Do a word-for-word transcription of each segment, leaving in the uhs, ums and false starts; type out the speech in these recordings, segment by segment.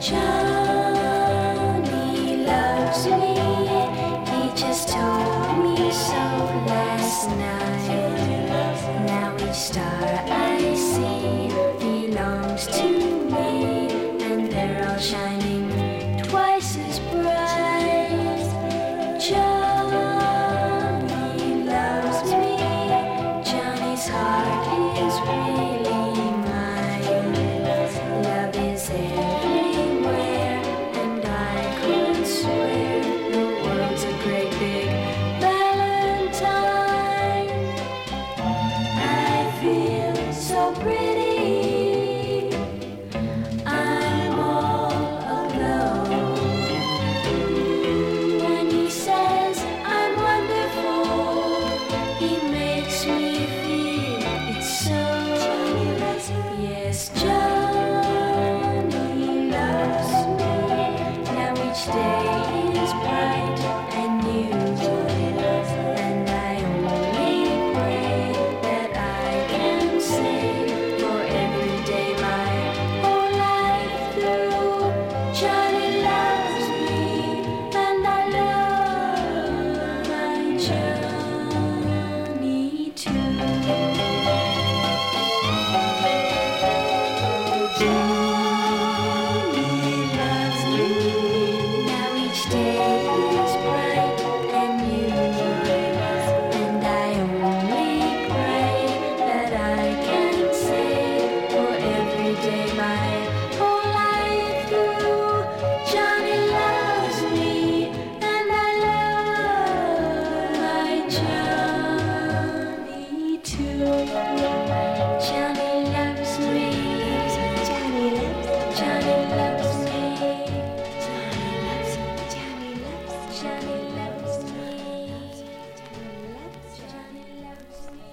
Johnny loves me. He just told me so last night. Now each star I see belongs to me, and they're all shining twice as bright. Johnny loves me. Johnny's heart is really mine. Love is everywhere, and I could swear the world's a great big Valentine. I feel so pretty. I'm all alone. When he says I'm wonderful, he makes me feel it's so. Yes, Johnny loves me. Now each day is bright and new, and I only pray that I can say for every day my whole life through. Johnny loves me, and I love my Johnny too. Johnny loves me. Now each day is bright and new, and I only pray that I can say for every day my whole life through. Johnny loves me, and I love my Johnny too. Johnny loves me. Johnny loves. Johnny loves me. Johnny loves. Johnny loves. Johnny loves me. Johnny loves me.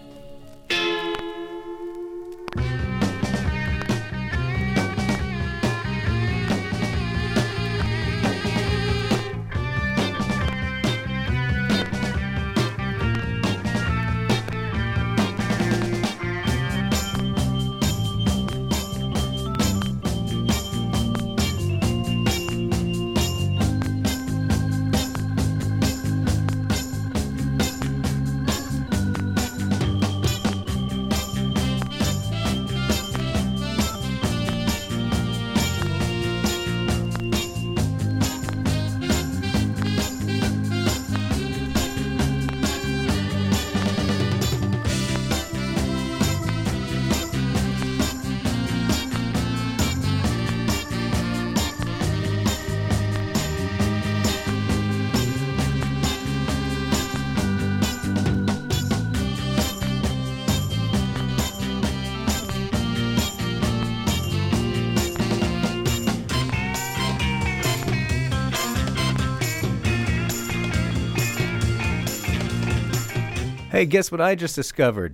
Hey, guess what I just discovered?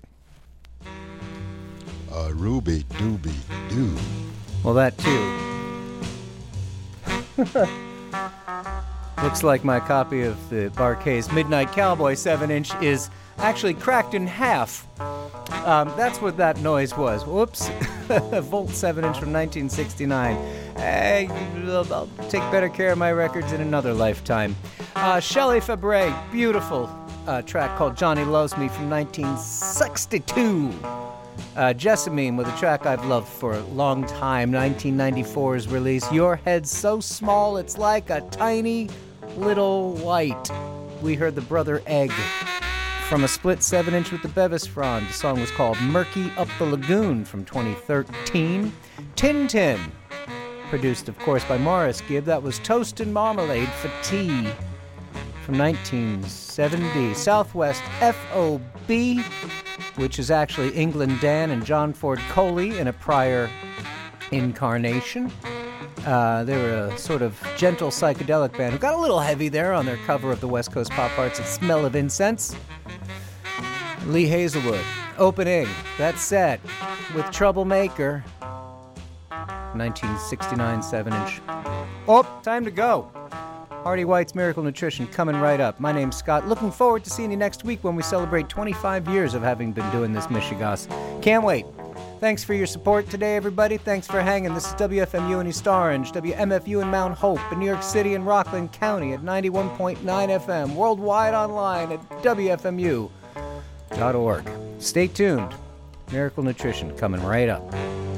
Uh, Ruby Dooby Doo. Well, that too. Looks like my copy of the Bar-Kays Midnight Cowboy seven inch is actually cracked in half. Um, that's what that noise was. Whoops. Volt seven inch from nineteen sixty-nine. Hey, I'll, I'll take better care of my records in another lifetime. Uh, Shelley Fabre, beautiful uh, track called Johnny Loves Me from nineteen sixty-two. Uh, Jessamine with a track I've loved for a long time, nineteen ninety-four's release, Your Head's So Small It's Like a Tiny Little Light. We heard the Brother Egg from a split seven inch with the Bevis Frond. The song was called Murky Up the Lagoon from twenty thirteen. Tin Tin, produced of course by Morris Gibb. That was Toast and Marmalade for Tea from nineteen seventy. Southwest F O B, which is actually England Dan and John Ford Coley in a prior incarnation. Uh, they were a sort of gentle psychedelic band who got a little heavy there on their cover of the West Coast Pop Arts and Smell of Incense. Lee Hazelwood, opening that set with Troublemaker, nineteen sixty-nine seven inch. Oh, time to go. Hardy White's Miracle Nutrition coming right up. My name's Scott. Looking forward to seeing you next week when we celebrate twenty-five years of having been doing this Michigas. Can't wait. Thanks for your support today, everybody. Thanks for hanging. This is W F M U in East Orange, W M F U in Mount Hope, in New York City and Rockland County at ninety-one point nine F M, worldwide online at W F M U dot org. Stay tuned. Miracle Nutrition coming right up.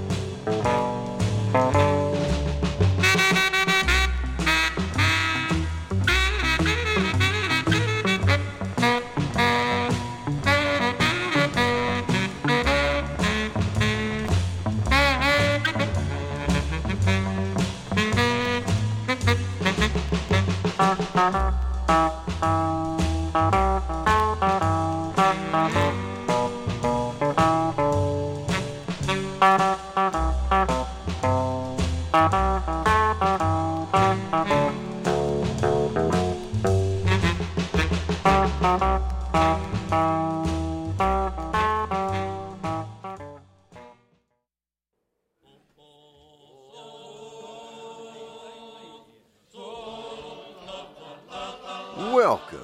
Welcome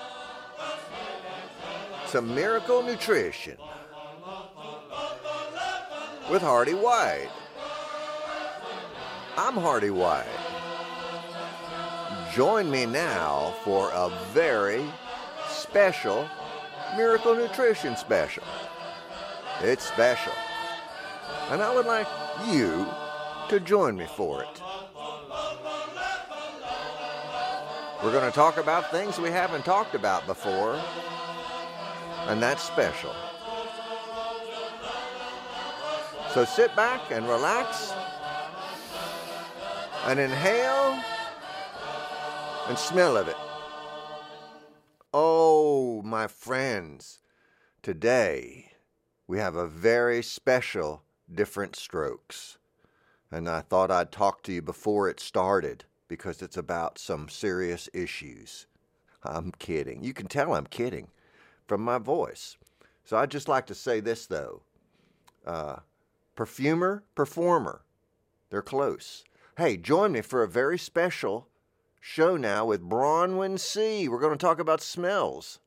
to Miracle Nutrition with Hardy White. I'm Hardy White. Join me now for a very special Miracle Nutrition special. It's special, and I would like you to join me for it. We're going to talk about things we haven't talked about before, and that's special. So sit back and relax and inhale and smell of it. Oh, my friends, today we have a very special Different Strokes, and I thought I'd talk to you before it started, because it's about some serious issues. I'm kidding. You can tell I'm kidding from my voice. So I'd just like to say this, though. Uh, perfumer, performer. They're close. Hey, join me for a very special show now with Bronwyn C. We're going to talk about smells.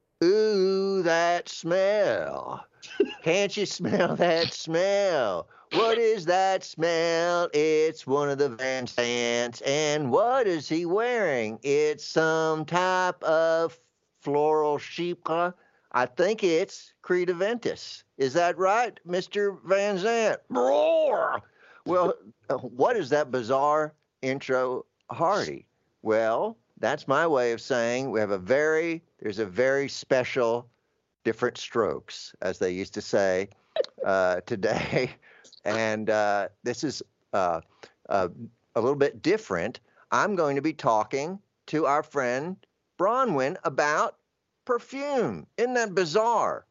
Ooh, that smell. Can't you smell that smell? What is that smell? It's one of the Van Zants. And what is he wearing? It's some type of floral chypre. I think it's Credaventus. Is that right, Mister Van Zant? Roar! Well, what is that bizarre intro, Hardy? Well, that's my way of saying we have a very, there's a very special Different Strokes, as they used to say uh, today. And uh, this is uh, uh, a little bit different. I'm going to be talking to our friend Bronwyn about perfume. Isn't that bizarre?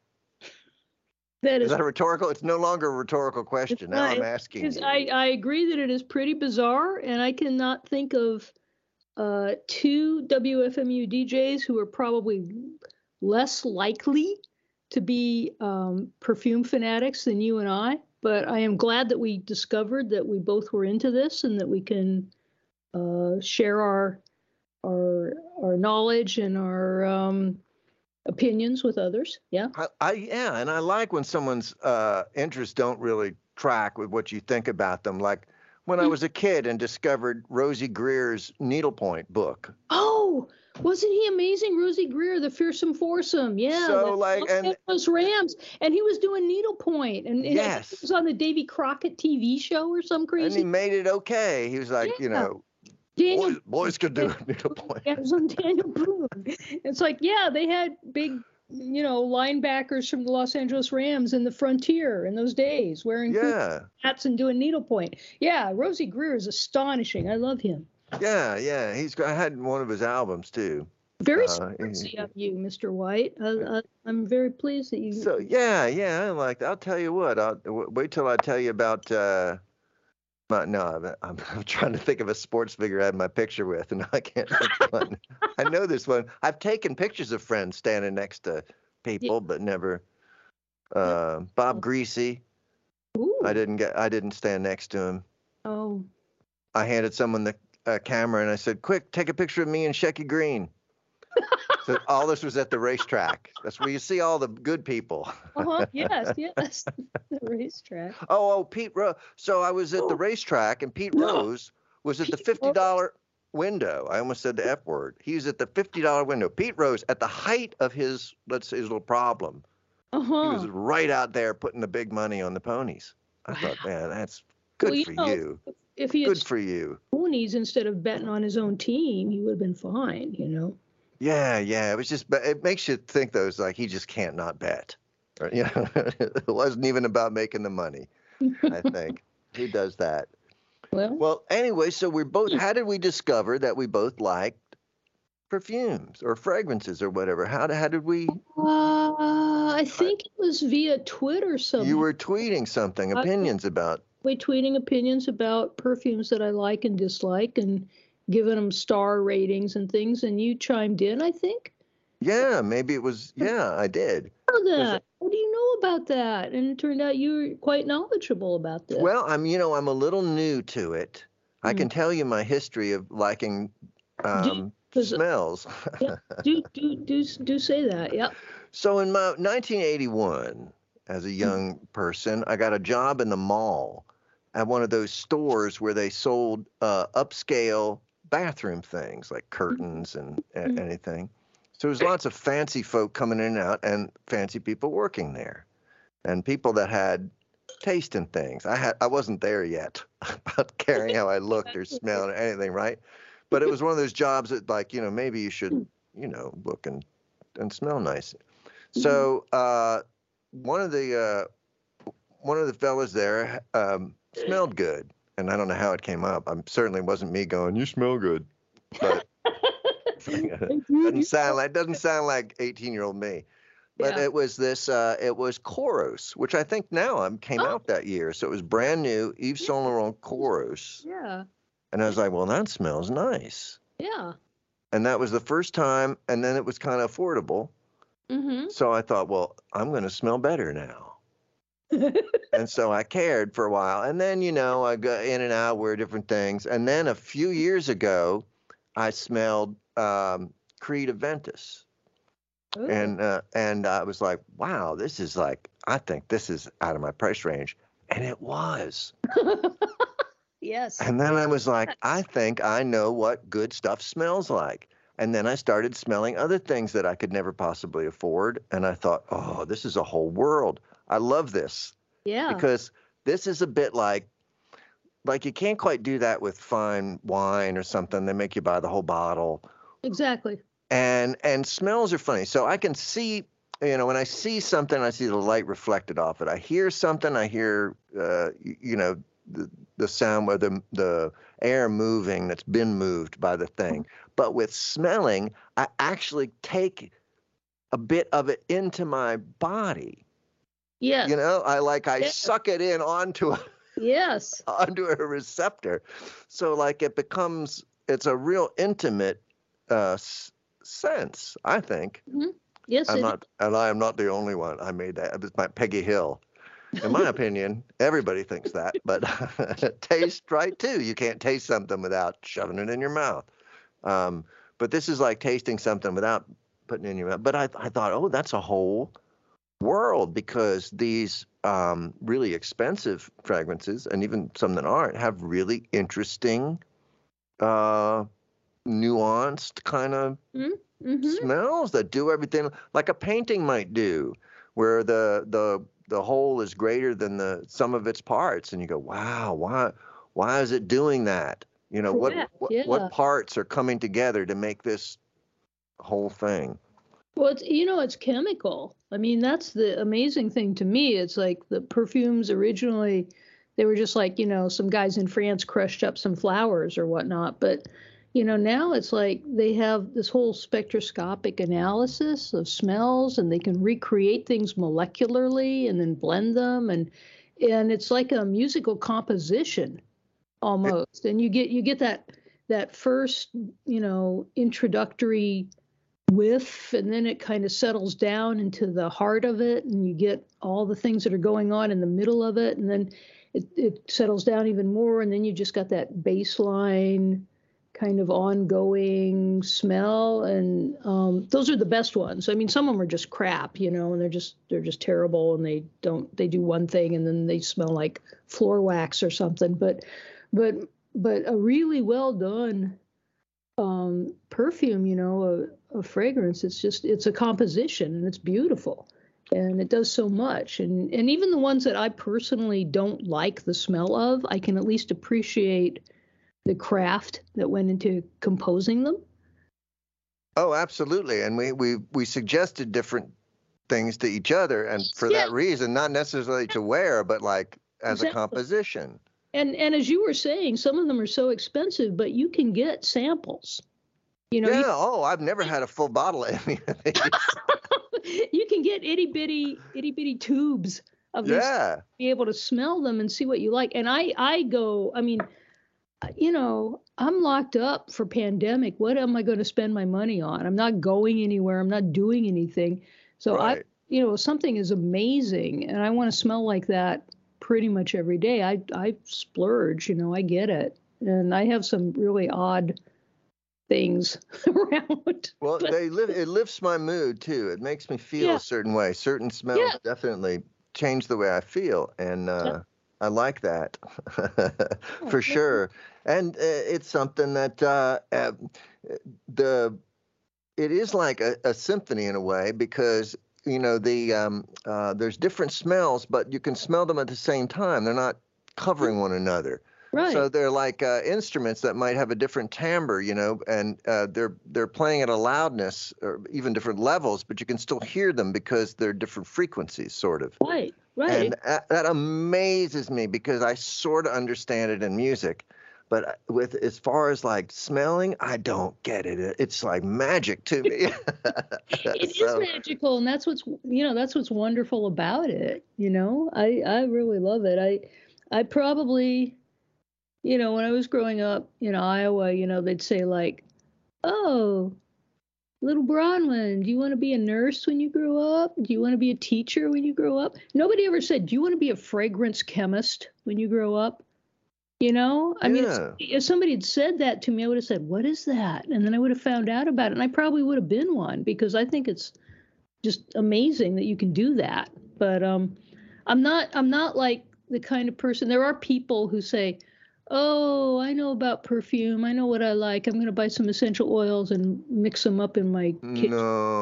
That is, is that a rhetorical? It's no longer a rhetorical question. Now I'm asking you. I, I agree that it is pretty bizarre, and I cannot think of uh, two W F M U D Js who are probably less likely to be um, perfume fanatics than you and I. But I am glad that we discovered that we both were into this and that we can uh, share our our our knowledge and our um, opinions with others. Yeah. I, I yeah, and I like when someone's uh, interests don't really track with what you think about them. Like when I was a kid and discovered Rosie Greer's Needlepoint book. Oh, wasn't he amazing? Rosie Greer, the fearsome foursome. Yeah. So like, Los and Angeles Rams, and he was doing needlepoint, and, and yes, it was on the Davy Crockett T V show or some crazy. And he made it okay. He was like, yeah. you know, Daniel, boys, boys could do needlepoint. Yeah, it was on Daniel Boone. It's like, yeah, they had big, you know, linebackers from the Los Angeles Rams in the frontier in those days, wearing yeah. hats and doing needlepoint. Yeah, Rosie Greer is astonishing. I love him. Yeah, yeah. He's I had one of his albums too. Very uh, sportsy of you, Mister White. I, I, I'm very pleased that you. So yeah, yeah. I like that. I'll tell you what. I'll w- wait till I tell you about. Uh, my, no, I'm, I'm I'm trying to think of a sports figure I had my picture with, and I can't think of one. I know this one. I've taken pictures of friends standing next to people, yeah. but never. Uh, Bob Greasy. Ooh. I didn't get. I didn't stand next to him. Oh. I handed someone the uh, camera and I said, "Quick, take a picture of me and Shecky Green." So all this was at the racetrack. That's where you see all the good people. Uh-huh. Yes, yes. The racetrack. Oh, oh, Pete Rose. So I was at the racetrack, and Pete Rose was at the fifty dollar window. I almost said the F word. He was at the fifty dollar window. Pete Rose, at the height of his, let's say, his little problem, Uh-huh. he was right out there putting the big money on the ponies. I thought, man, that's good Well, you for know, you. If he had Good for you. ponies instead of betting on his own team, he would have been fine, you know. Yeah, yeah. It was just, but it makes you think though, it's like he just can't not bet. Or, you know, it wasn't even about making the money. I think he does that. Well, Well, anyway, so we both. How did we discover that we both liked perfumes or fragrances or whatever? How did how did we? uh, I think it was via Twitter somehow. You were tweeting something, I- opinions about. We tweeting opinions about perfumes that I like and dislike, and giving them star ratings and things. And you chimed in, I think. Yeah, maybe it was. Yeah, I did. How that? What do you know about that? And it turned out you were quite knowledgeable about this. Well, I'm, you know, I'm a little new to it. I Hmm. can tell you my history of liking um, 'cause- smells. Yeah, do do do do say that. Yep. So in my nineteen eighty-one, as a young person, I got a job in the mall at one of those stores where they sold uh, upscale bathroom things like curtains and a- Mhm. anything. So there's lots of fancy folk coming in and out and fancy people working there and people that had taste in things. I had I wasn't there yet about caring how I looked or smelled or anything, right? But it was one of those jobs that like, you know, maybe you should, you know, look and, and smell nice. So uh, one of the uh, one of the fellas there um, smelled good, and I don't know how it came up. I certainly wasn't me going, "You smell good," but it doesn't sound like doesn't sound like eighteen-year-old me. But Yeah. it was this. Uh, it was Koros, which I think now um, came Oh. out that year, so it was brand new Yves Saint Laurent Koros, Yeah. and I was like, "Well, that smells nice." Yeah. And that was the first time, and then it was kind of affordable. Mm-hmm. So I thought, well, I'm going to smell better now. And so I cared for a while. And then, you know, I got in and out, wear different things. And then a few years ago, I smelled um, Creed Aventus. And uh, and I was like, wow, this is like, I think this is out of my price range. And it was. Yes. And then I was like, I think I know what good stuff smells like. And then I started smelling other things that I could never possibly afford. And I thought, oh, this is a whole world. I love this Yeah. because this is a bit like, like you can't quite do that with fine wine or something. They make you buy the whole bottle. Exactly. And and smells are funny. So I can see, you know, when I see something, I see the light reflected off it. I hear something, I hear, uh, y- you know, the, the sound or the the air moving that's been moved by the thing. But with smelling, I actually take a bit of it into my body. Yes. You know, I like I Yes. suck it in onto a, Yes. onto a receptor. So like it becomes, it's a real intimate uh, s- sense, I think. Yes. I'm it- not, and I am not the only one. I made that. It was my Peggy Hill. In my opinion, everybody thinks that, but taste right too. You can't taste something without shoving it in your mouth. Um, but this is like tasting something without putting it in your mouth. But I, I thought, oh, that's a whole world because these um, really expensive fragrances, and even some that aren't, have really interesting, uh, nuanced kind of Mhm. smells that do everything like a painting might do, where the the the whole is greater than the sum of its parts, and you go, wow, why why is it doing that? You know, what Correct, what, yeah. what parts are coming together to make this whole thing? Well, it's, you know, it's chemical. I mean, that's the amazing thing to me. It's like the perfumes originally, they were just like, you know, some guys in France crushed up some flowers or whatnot. But, you know, now it's like they have this whole spectroscopic analysis of smells, and they can recreate things molecularly and then blend them. And, and it's like a musical composition almost. And you get, you get that, that first, you know, introductory whiff, and then it kind of settles down into the heart of it, and you get all the things that are going on in the middle of it, and then it, it settles down even more, and then you just got that baseline kind of ongoing smell, and um, those are the best ones. I mean, some of them are just crap, you know, and they're just they're just terrible, and they don't they do one thing and then they smell like floor wax or something. But but but a really well done um, perfume, you know, a, a fragrance. It's just it's a composition and it's beautiful. And it does so much. And and even the ones that I personally don't like the smell of, I can at least appreciate the craft that went into composing them. Oh, absolutely. And we, we, we suggested different things to each other. And for Yeah. that reason, not necessarily to wear, but like as Exactly. a composition. And and as you were saying, some of them are so expensive, but you can get samples. You know, Yeah. you, Oh, I've never had a full bottle of any of these. you can get itty bitty itty bitty tubes of these, Yeah. be able to smell them and see what you like. And I I go, I mean, you know, I'm locked up for pandemic. What am I going to spend my money on? I'm not going anywhere. I'm not doing anything. So I, Right. you know, something is amazing and I want to smell like that pretty much every day. I, I splurge, you know, I get it. And I have some really odd things around. Well, But- they live. It lifts my mood too. It makes me feel Yeah. a certain way. Certain smells Yeah. definitely change the way I feel, and uh, Yeah. I like that Oh, for yeah. sure. And uh, it's something that uh, uh, the it is like a, a symphony in a way because you know the um, uh, there's different smells, but you can smell them at the same time. They're not covering one another. Right. So they're like uh, instruments that might have a different timbre, you know, and uh, they're they're playing at a loudness or even different levels, but you can still hear them because they're different frequencies, sort of. right. Right. And uh, that amazes me because I sort of understand it in music, but with as far as like smelling, I don't get it. It's like magic to me. It is So, magical, and that's what's you know that's what's wonderful about it. You know, I I really love it. I I probably, you know, when I was growing up in Iowa, you know, they'd say like, "Oh, little Bronwyn, do you want to be a nurse when you grow up? Do you want to be a teacher when you grow up?" Nobody ever said, "Do you want to be a fragrance chemist when you grow up?" You know, I mean, Yeah. it's, if somebody had said that to me, I would have said, "What is that?" And then I would have found out about it, and I probably would have been one because I think it's just amazing that you can do that. But um, I'm not. I'm not like the kind of person. There are people who say, "Oh, I know about perfume. I know what I like. I'm going to buy some essential oils and mix them up in my kitchen."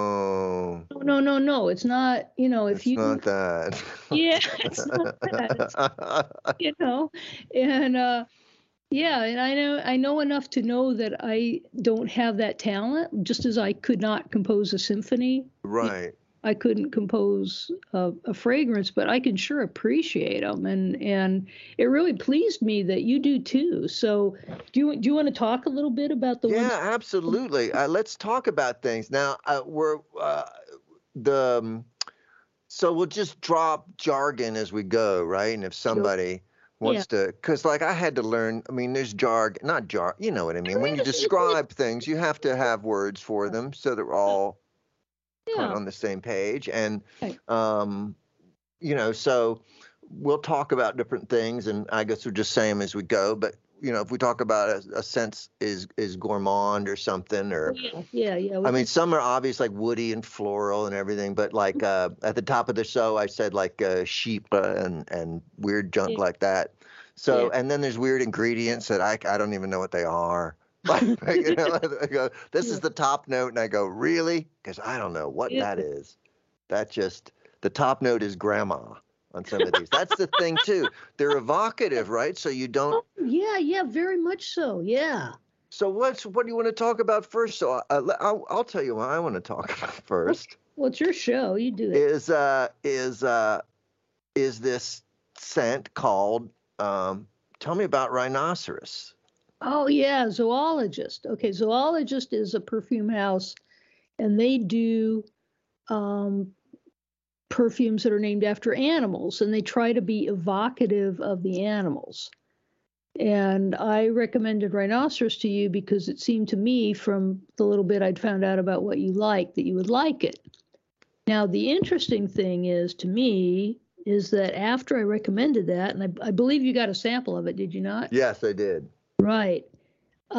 no, No, no, no, no. It's not. You know, if it's you, not that. yeah, it's not that. It's, you know, and uh, yeah, and I know I know enough to know that I don't have that talent. Just as I could not compose a symphony, Right. I couldn't compose a, a fragrance, but I can sure appreciate them, and and it really pleased me that you do too. So, do you do you want to talk a little bit about the Yeah, ones? absolutely. Uh, let's talk about things now. Uh, we're uh, the um, so we'll just drop jargon as we go, right? And if somebody wants to, because like I had to learn. I mean, there's jargon, not jar. You know what I mean? When you Yes, it's- describe things, you have to have words for them so they're all kind Yeah, of on the same page. And Right. um, you know, so we'll talk about different things, and I guess we'll just say them as we go. But you know, if we talk about a, a sense is is gourmand or something, or yeah, yeah, yeah. we I mean, can- some are obvious like woody and floral and everything, but like uh, at the top of the show, I said like uh, sheep uh, and and weird junk Yeah. like that. So Yeah. and then there's weird ingredients that I I don't even know what they are. Like, you know, I go, this is the top note, and I go, really? Because I don't know what Yeah. that is. That just the top note is grandma on some of these. That's the thing too. They're evocative, right? So you don't. Oh, yeah, yeah, very much so. Yeah. So what's what do you want to talk about first? So uh, I'll, I'll tell you what I want to talk about first. Well, it's your show. You do it. Is uh is uh is this scent called? Um, tell me about rhinoceros. Oh, yeah, Zoologist. Okay, Zoologist is a perfume house, and they do um, perfumes that are named after animals, and they try to be evocative of the animals. And I recommended Rhinoceros to you because it seemed to me, from the little bit I'd found out about what you like, that you would like it. Now, the interesting thing is, to me, is that after I recommended that, and I, I believe you got a sample of it, did you not? Yes, I did. Right. Um,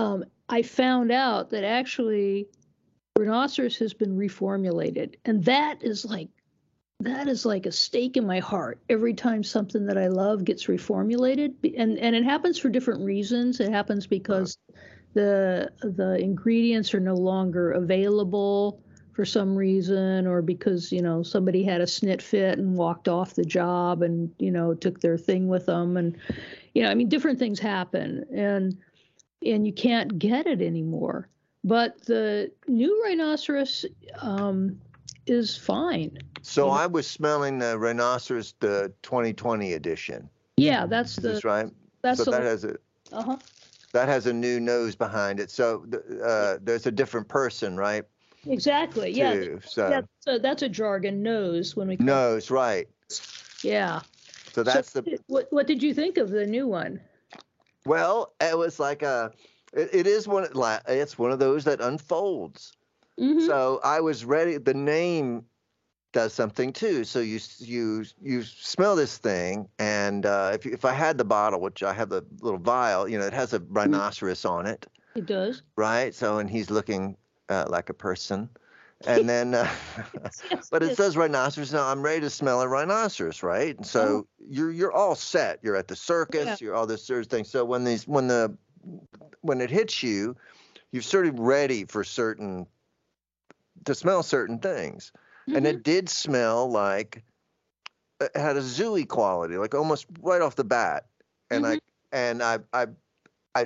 I found out that actually rhinoceros has been reformulated, and that is like that is like a stake in my heart every time something that I love gets reformulated. And and it happens for different reasons. It happens because the the ingredients are no longer available for some reason, or because, you know, somebody had a snit fit and walked off the job and, you know, took their thing with them. And, you know, I mean, different things happen, and and you can't get it anymore. But the new rhinoceros um, is fine. So You know? I was smelling the rhinoceros, the twenty twenty edition. Yeah, that's Is the this right? that's so the that has a uh-huh. that has a new nose behind it. So uh, there's a different person, right? Exactly. Yeah. Too. So That's a, that's a jargon nose when we call nose, right? Yeah. So that's so the what what did you think of the new one? well. It was like a. It, it is one. It's one of those that unfolds. Mm-hmm. So I was ready. The name does something too. So you you you smell this thing, and uh, if if I had the bottle, which I have the little vial, you know, it has a rhinoceros on it, It does. right? So and he's looking uh, like a person, and then, uh, Yes, but it yes. says rhinoceros. Now I'm ready to smell a rhinoceros, right? And so Oh. you're you're all set. You're at the circus. Yeah. You're all this sort of thing. So when these when the when it hits you, you're sort of ready for certain to smell certain things. And Mhm. it did smell like it had a zooey quality, like almost right off the bat. And I and I I I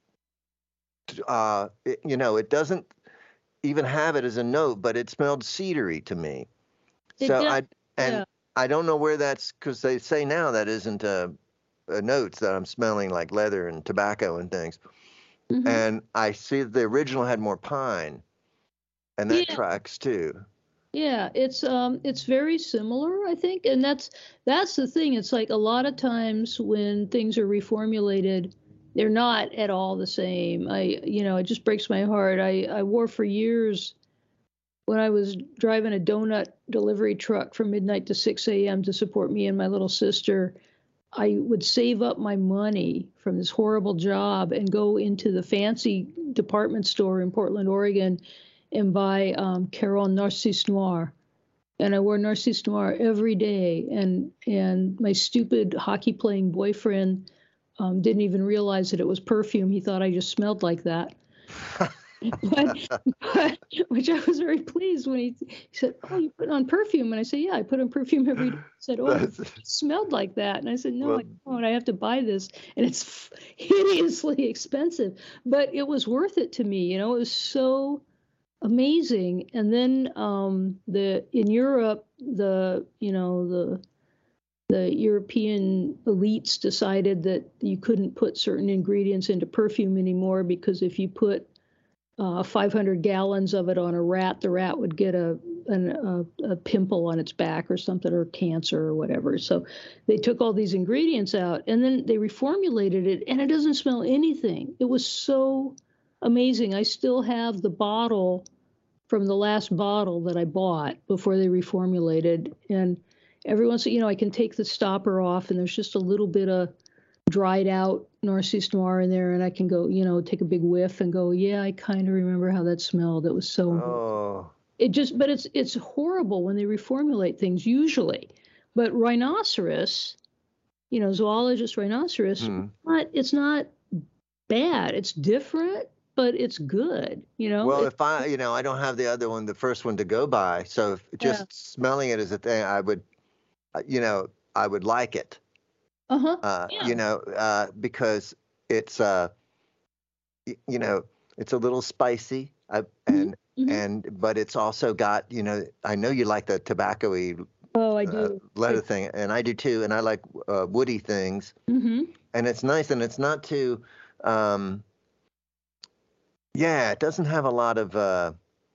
uh it, you know, it doesn't even have it as a note, but it smelled cedary to me. It So does, I and yeah. I don't know where that's because they say now that isn't a, a notes that I'm smelling like leather and tobacco and things. Mhm. And I see that the original had more pine, and that Yeah. tracks too. Yeah, it's um it's very similar, I think, and that's that's the thing. It's like a lot of times when things are reformulated, they're not at all the same. I you know, it just breaks my heart. I I wore for years when I was driving a donut delivery truck from midnight to six a m to support me and my little sister. I would save up my money from this horrible job and go into the fancy department store in Portland, Oregon, and buy um, Caron Narcisse Noir. And I wore Narcisse Noir every day. And and my stupid hockey playing boyfriend um, didn't even realize that it was perfume. He thought I just smelled like that. but, but which I was very pleased when he, he said, "Oh, you put on perfume?" And I said, "Yeah, I put on perfume every day." He said, "Oh, it smelled like that." And I said, "No, Well- I don't. I have to buy this, and it's hideously expensive, but it was worth it to me. You know, it was so amazing." And then um, the in Europe, the you know the the European elites decided that you couldn't put certain ingredients into perfume anymore because if you put uh, five hundred gallons of it on a rat, the rat would get a, an, a a pimple on its back or something, or cancer or whatever. So they took all these ingredients out, and then they reformulated it, and it doesn't smell anything. It was so amazing. I still have the bottle from the last bottle that I bought before they reformulated, and every once, you know, I can take the stopper off, and there's just a little bit of dried out Narcisse Noir in there, and I can go, you know, take a big whiff and go, yeah, I kind of remember how that smelled. It was so. Oh. It just, but it's it's horrible when they reformulate things usually. But rhinoceros, you know, zoologist rhinoceros, Hmm. not, it's not bad. It's different, but it's good. You know. Well, It- if I, you know, I don't have the other one, the first one to go by. So if just Yeah. smelling it as a thing, I would, uh, you know, I would like it. uh-huh. Uh, Yeah. You know, uh, because it's, uh, y- you know, it's a little spicy, uh, and mhm. and but it's also got, you know, I know you like the tobacco-y Oh, I uh, do. leather thing, and I do too, and I like uh, woody things, Mm-hmm. and it's nice, and it's not too, um, yeah, it doesn't have a lot of. Uh,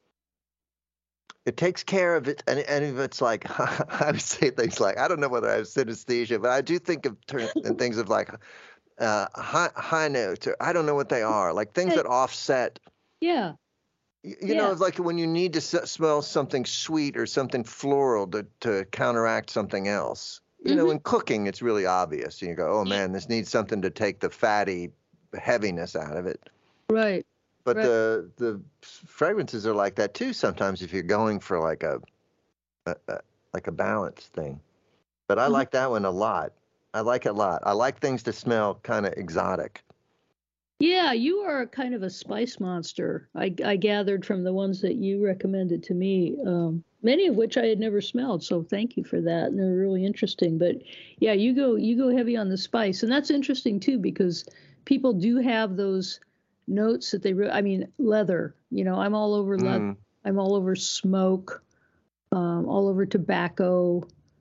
It takes care of it, and, and if it's like, I would say things like, I don't know whether I have synesthesia, but I do think of ter- in things of like uh, high, high notes, or I don't know what they are, like things Hey. that offset. Yeah. You, you know, Yeah. it's like when you need to s- smell something sweet or something floral to, to counteract something else. You know, Mhm. in cooking, it's really obvious. You go, oh man, this needs something to take the fatty heaviness out of it. Right. But Right. the the fragrances are like that too sometimes if you're going for like a, a, a like a balance thing. But I Mhm. like that one a lot. I like it a lot. I like things to smell kind of exotic. Yeah, you are kind of a spice monster. I, I gathered from the ones that you recommended to me, um, many of which I had never smelled. So thank you for that, and they're really interesting. But yeah, you go you go heavy on the spice, and that's interesting too because people do have those notes that they. Re- I mean, leather. You know, I'm all over leather. Mm. I'm all over smoke. Um, all over tobacco.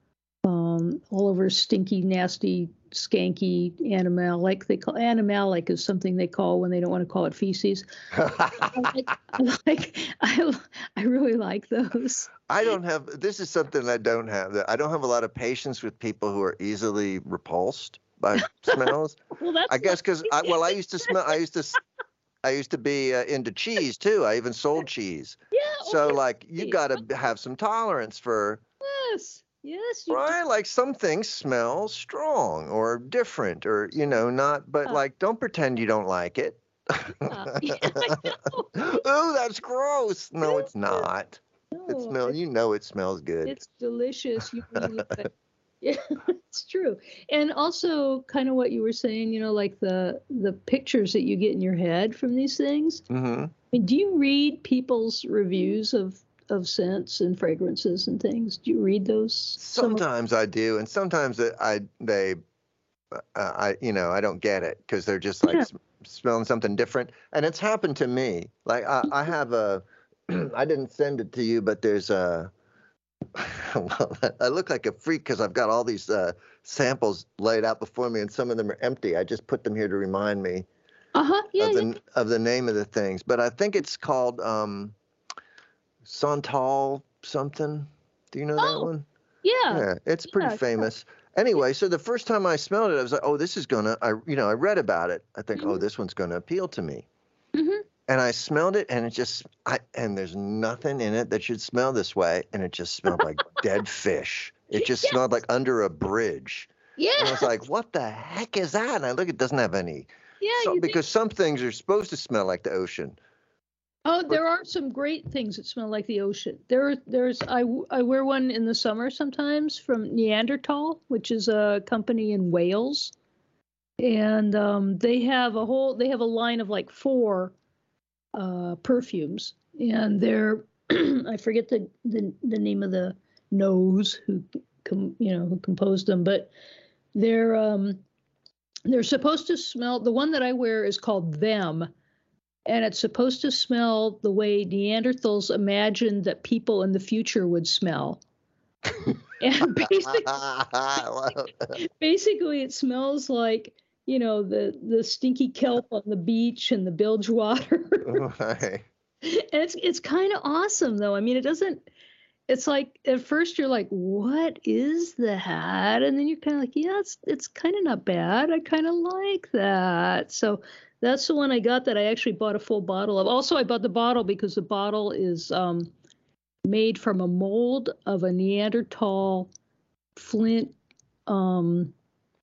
Um, all over stinky, nasty, skanky animalic. They call animalic is something they call when they don't want to call it feces. I like, I like, I, I really like those. I don't have, this is something I don't have. That I don't have a lot of patience with people who are easily repulsed by smells. Well, that's I guess not- because I, well, I used to smell, I used to, s- I used to be uh, into cheese too. I even sold cheese. yeah. So okay. like you got to have some tolerance for, Yes, yes, you right? Like some things smell strong or different or, you know, not, but do. like don't pretend you don't like it. Yeah, yeah, I know. Oh, that's gross. No, it's not. It No, smells, it- you know it smells good. it's delicious. You really, but yeah, it's true. And also, kind of what you were saying, you know, like the the pictures that you get in your head from these things. Hmm. I mean, do you read people's reviews of of scents and fragrances and things? Do you read those? Some of- Sometimes I do, and sometimes it- I they uh, I you know I don't get it because they're just like Yeah. sm- smelling something different, and it's happened to me. Like I, I have a, I didn't send it to you, but there's a. Well, I look like a freak because I've got all these uh, samples laid out before me, and some of them are empty. I just put them here to remind me Uh-huh. Yeah, of yeah. the of the name of the things. But I think it's called um, Santal something. Do you know that Oh, one? yeah. Yeah, it's pretty yeah, famous. Anyway, so the first time I smelled it, I was like, "Oh, this is gonna." I, you know, I read about it. I think, "Oh, Mhm. this one's gonna appeal to me." Mhm. And I smelled it, and it just, I and there's nothing in it that should smell this way, and it just smelled like dead fish. It just smelled like under a bridge, and I Yeah. was like, "What the heck is that?" And I look, it doesn't have any, Yeah, so, you think, because some things are supposed to smell like the ocean. oh, there are some great things that smell like the ocean. There, there's I, w- I wear one in the summer sometimes from Neanderthal, which is a company in Wales, and um, they have a whole they have a line of like four uh, perfumes, and they're I forget the, the the name of the nose who com, you know who composed them, but they're um, they're supposed to smell. The one that I wear is called Them, and it's supposed to smell the way Neanderthals imagined that people in the future would smell. And basically, Wow. basically, it smells like you know the the stinky kelp on the beach and the bilge water. Right. And it's it's kind of awesome though. I mean, it doesn't. It's like at first you're like, "What is that?" And then you're kind of like, "Yeah, it's it's kind of not bad. I kind of like that." So that's the one I got that I actually bought a full bottle of. Also, I bought the bottle because the bottle is um, made from a mold of a Neanderthal flint um,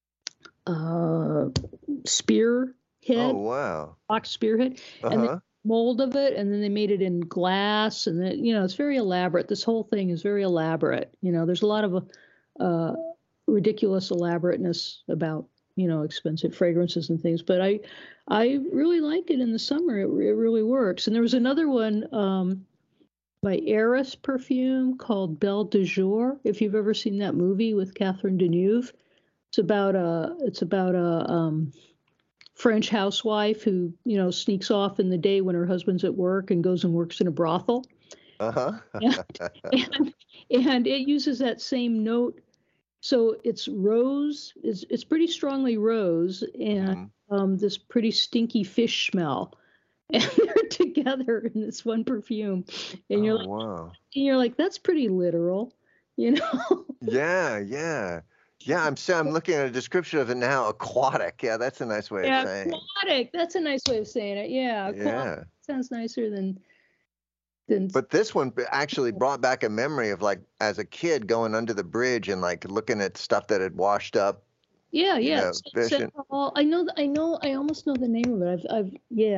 uh, spear Oh, head, wow. box spearhead, and Uh-huh. mold of it, and then they made it in glass, and then you know it's very elaborate. This whole thing is very elaborate. You know, there's a lot of uh, ridiculous elaborateness about you know expensive fragrances and things, but I I really like it in the summer. It, it really works. And there was another one um, by Eris Perfume called Belle de Jour. If you've ever seen that movie with Catherine Deneuve, it's about a it's about a um, French housewife who, you know, sneaks off in the day when her husband's at work and goes and works in a brothel. Uh-huh. And, and, and it uses that same note. So it's rose, it's, it's pretty strongly rose and Mhm. um, this pretty stinky fish smell. And they're together in this one perfume. And you're Oh, like, wow. and you're like, that's pretty literal, you know? Yeah, yeah. Yeah, I'm sa- I'm looking at a description of it now. Aquatic. Yeah, that's a nice way Yeah, of saying. aquatic. That's a nice way of saying it. Yeah, aquatic Yeah. sounds nicer than than But this one b- actually brought back a memory of like as a kid going under the bridge and like looking at stuff that had washed up, yeah, you yeah. know, Sa- fishing. Santal, I know, th- I know, I almost know the name of it. I've, I've, yeah,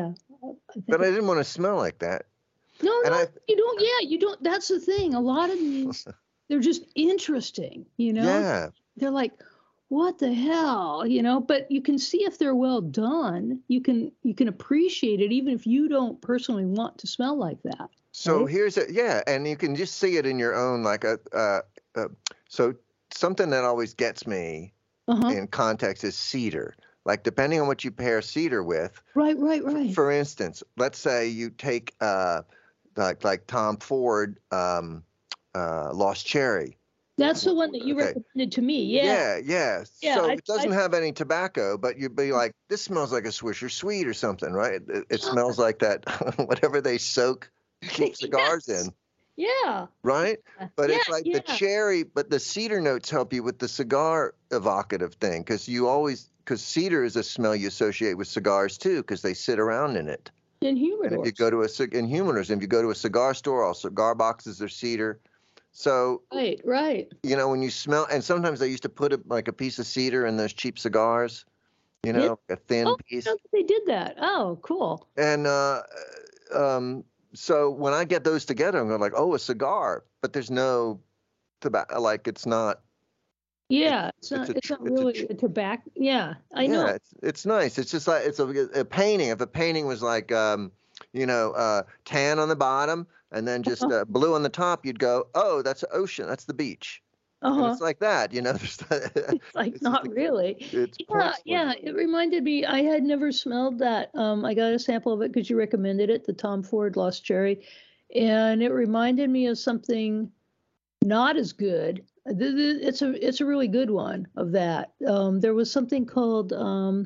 I think But I it- didn't want to smell like that. no, and no, I- you don't. Yeah, you don't. That's the thing. A lot of these, they're just interesting. You know, Yeah. they're like, what the hell, you know? But you can see if they're well done. You can you can appreciate it even if you don't personally want to smell like that. So Right. here's a yeah, and you can just see it in your own like a uh, uh, so something that always gets me Uh huh. in context is cedar. Like depending on what you pair cedar with. Right, right, f- right. For instance, let's say you take uh like like Tom Ford um uh Lost Cherry. That's the one that you Okay. recommended to me. Yeah. Yeah, yeah. Yeah, So I- it doesn't I- have any tobacco, but you'd be like, this smells like a Swisher Sweet or something, right? It, it smells like that whatever they soak cheap cigars Yes. in. Yeah. Right? But yeah, it's like yeah. the cherry, but the cedar notes help you with the cigar evocative thing because you always, because cedar is a smell you associate with cigars too because they sit around in it. In And if you humidors. go to a, cig- in humidors, if you go to a cigar store, all cigar boxes are cedar. So, Right, right. you know, when you smell, and sometimes they used to put a, like a piece of cedar in those cheap cigars, you know, a thin Oh, piece. no, they did that. Oh, cool. And uh, um, so when I get those together, I'm going like, oh, a cigar, but there's no tobacco, like it's not. Yeah, it's it's not. a It's tr- not it's a really tr- a tobacco. Yeah, I yeah, know. it's it's nice. It's just like it's a, a painting. If a painting was like, um, you know, uh, tan on the bottom and then just Uh-huh. uh, blue on the top, you'd go, oh, that's the ocean, that's the beach. And Uh-huh. it's like that, you know. There's It's like it's just not a- really. it's Yeah, points for yeah. It reminded me. I had never smelled that. Um, I got a sample of it because you recommended it, the Tom Ford Lost Cherry, and it reminded me of something not as good. Th- th- It's a it's a really good one of that. Um, there was something called um,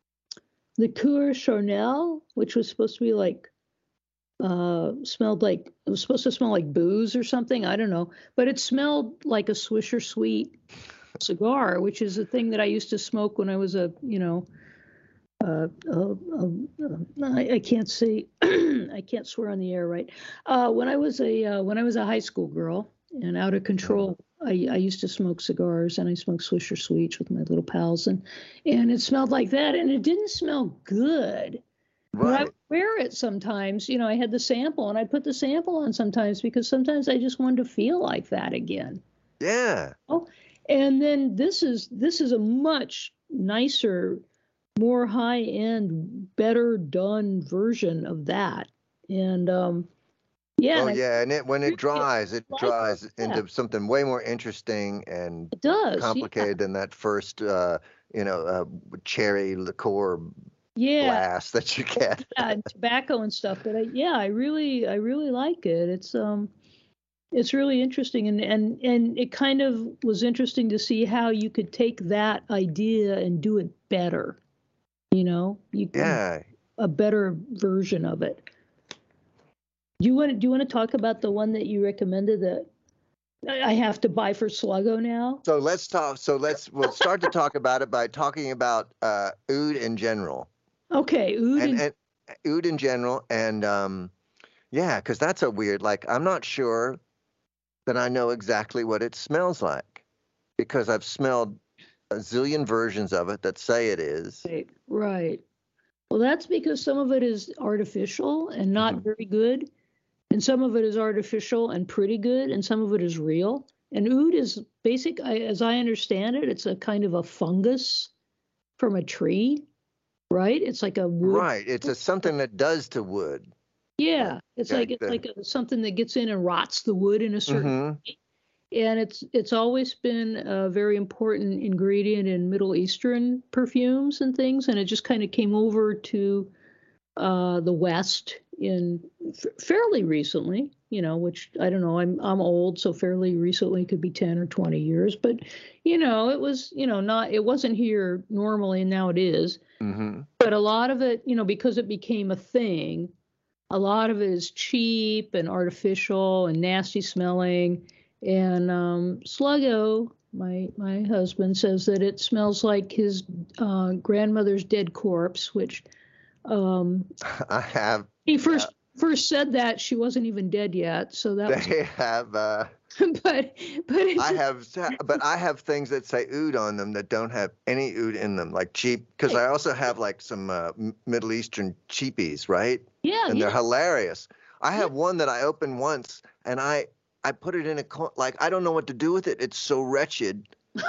Liqueur Charnel, which was supposed to be like uh smelled like it was supposed to smell like booze or something. I don't know, but it smelled like a Swisher Sweet cigar, which is a thing that I used to smoke when I was a you know uh, uh, uh, uh I, I can't say I can't swear on the air, right? Uh, when I was a uh, when I was a high school girl and out of control, I, I used to smoke cigars and I smoked Swisher Sweets with my little pals, and and it smelled like that, and it didn't smell good. But I right. would wear it sometimes. You know, I had the sample and I'd put the sample on sometimes because sometimes I just wanted to feel like that again. Yeah. Oh, and then this is this is a much nicer, more high end, better done version of that. And um, yeah, Oh and I- yeah, and it when really it dries, it like dries that. into something way more interesting and it does. yeah. complicated than that first, uh, you know, uh, cherry liqueur Yeah, blast that you get. yeah, and tobacco and stuff. But I, yeah, I really, I really like it. It's um, it's really interesting, and and and it kind of was interesting to see how you could take that idea and do it better. You know, you can, Yeah. a better version of it. Do you want to do you want to talk about the one that you recommended that I I have to buy for Sluggo now? So let's talk. So let's we'll start to talk about it by talking about uh, oud in general, Okay, oud and, and, and oud in general, and um, yeah, because that's a weird. Like I'm not sure that I know exactly what it smells like because I've smelled a zillion versions of it that say it is. right, right. Well, that's because some of it is artificial and not Mhm. very good, and some of it is artificial and pretty good, and some of it is real. And oud is basic, I- as I understand it, it's a kind of a fungus from a tree, right? It's like a wood. Right. It's a something that does to wood. Yeah, it's yeah, like it's the- like a, something that gets in and rots the wood in a certain Mhm. way. And it's it's always been a very important ingredient in Middle Eastern perfumes and things, and it just kind of came over to uh, the West in f- fairly recently, you know, which I don't know, I'm I'm old, so fairly recently could be ten or twenty years, but you know, it was, you know, not it wasn't here normally, and now it is. Mhm. But a lot of it, you know, because it became a thing, a lot of it is cheap and artificial and nasty smelling. And um, Sluggo, my my husband, says that it smells like his uh, grandmother's dead corpse, which um, I have. he first first said that she wasn't even dead yet. So that was They have. Uh, but but it's I have, sa- but I have things that say oud on them that don't have any oud in them, like cheap. Because I also have like some uh, M- Middle Eastern cheapies, right? yeah, And they're yeah. hilarious. I have one that I opened once, and I I put it in a co- like I don't know what to do with it. It's so wretched.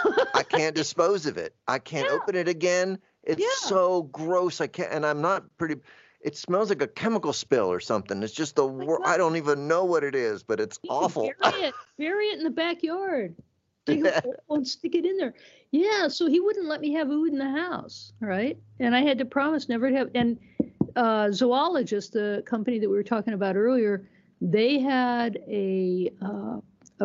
I can't dispose of it. I can't Yeah. open it again. It's Yeah. so gross. I can't, and I'm not pretty. It smells like a chemical spill or something. It's just the my wor- I God. don't even know what it is, but it's You awful. Bury it, bury it in the backyard. Dig a hole and stick it in there. Yeah, so he wouldn't let me have oud in the house, right? And I had to promise never to have. And uh, Zoologist, the company that we were talking about earlier, they had a uh, a,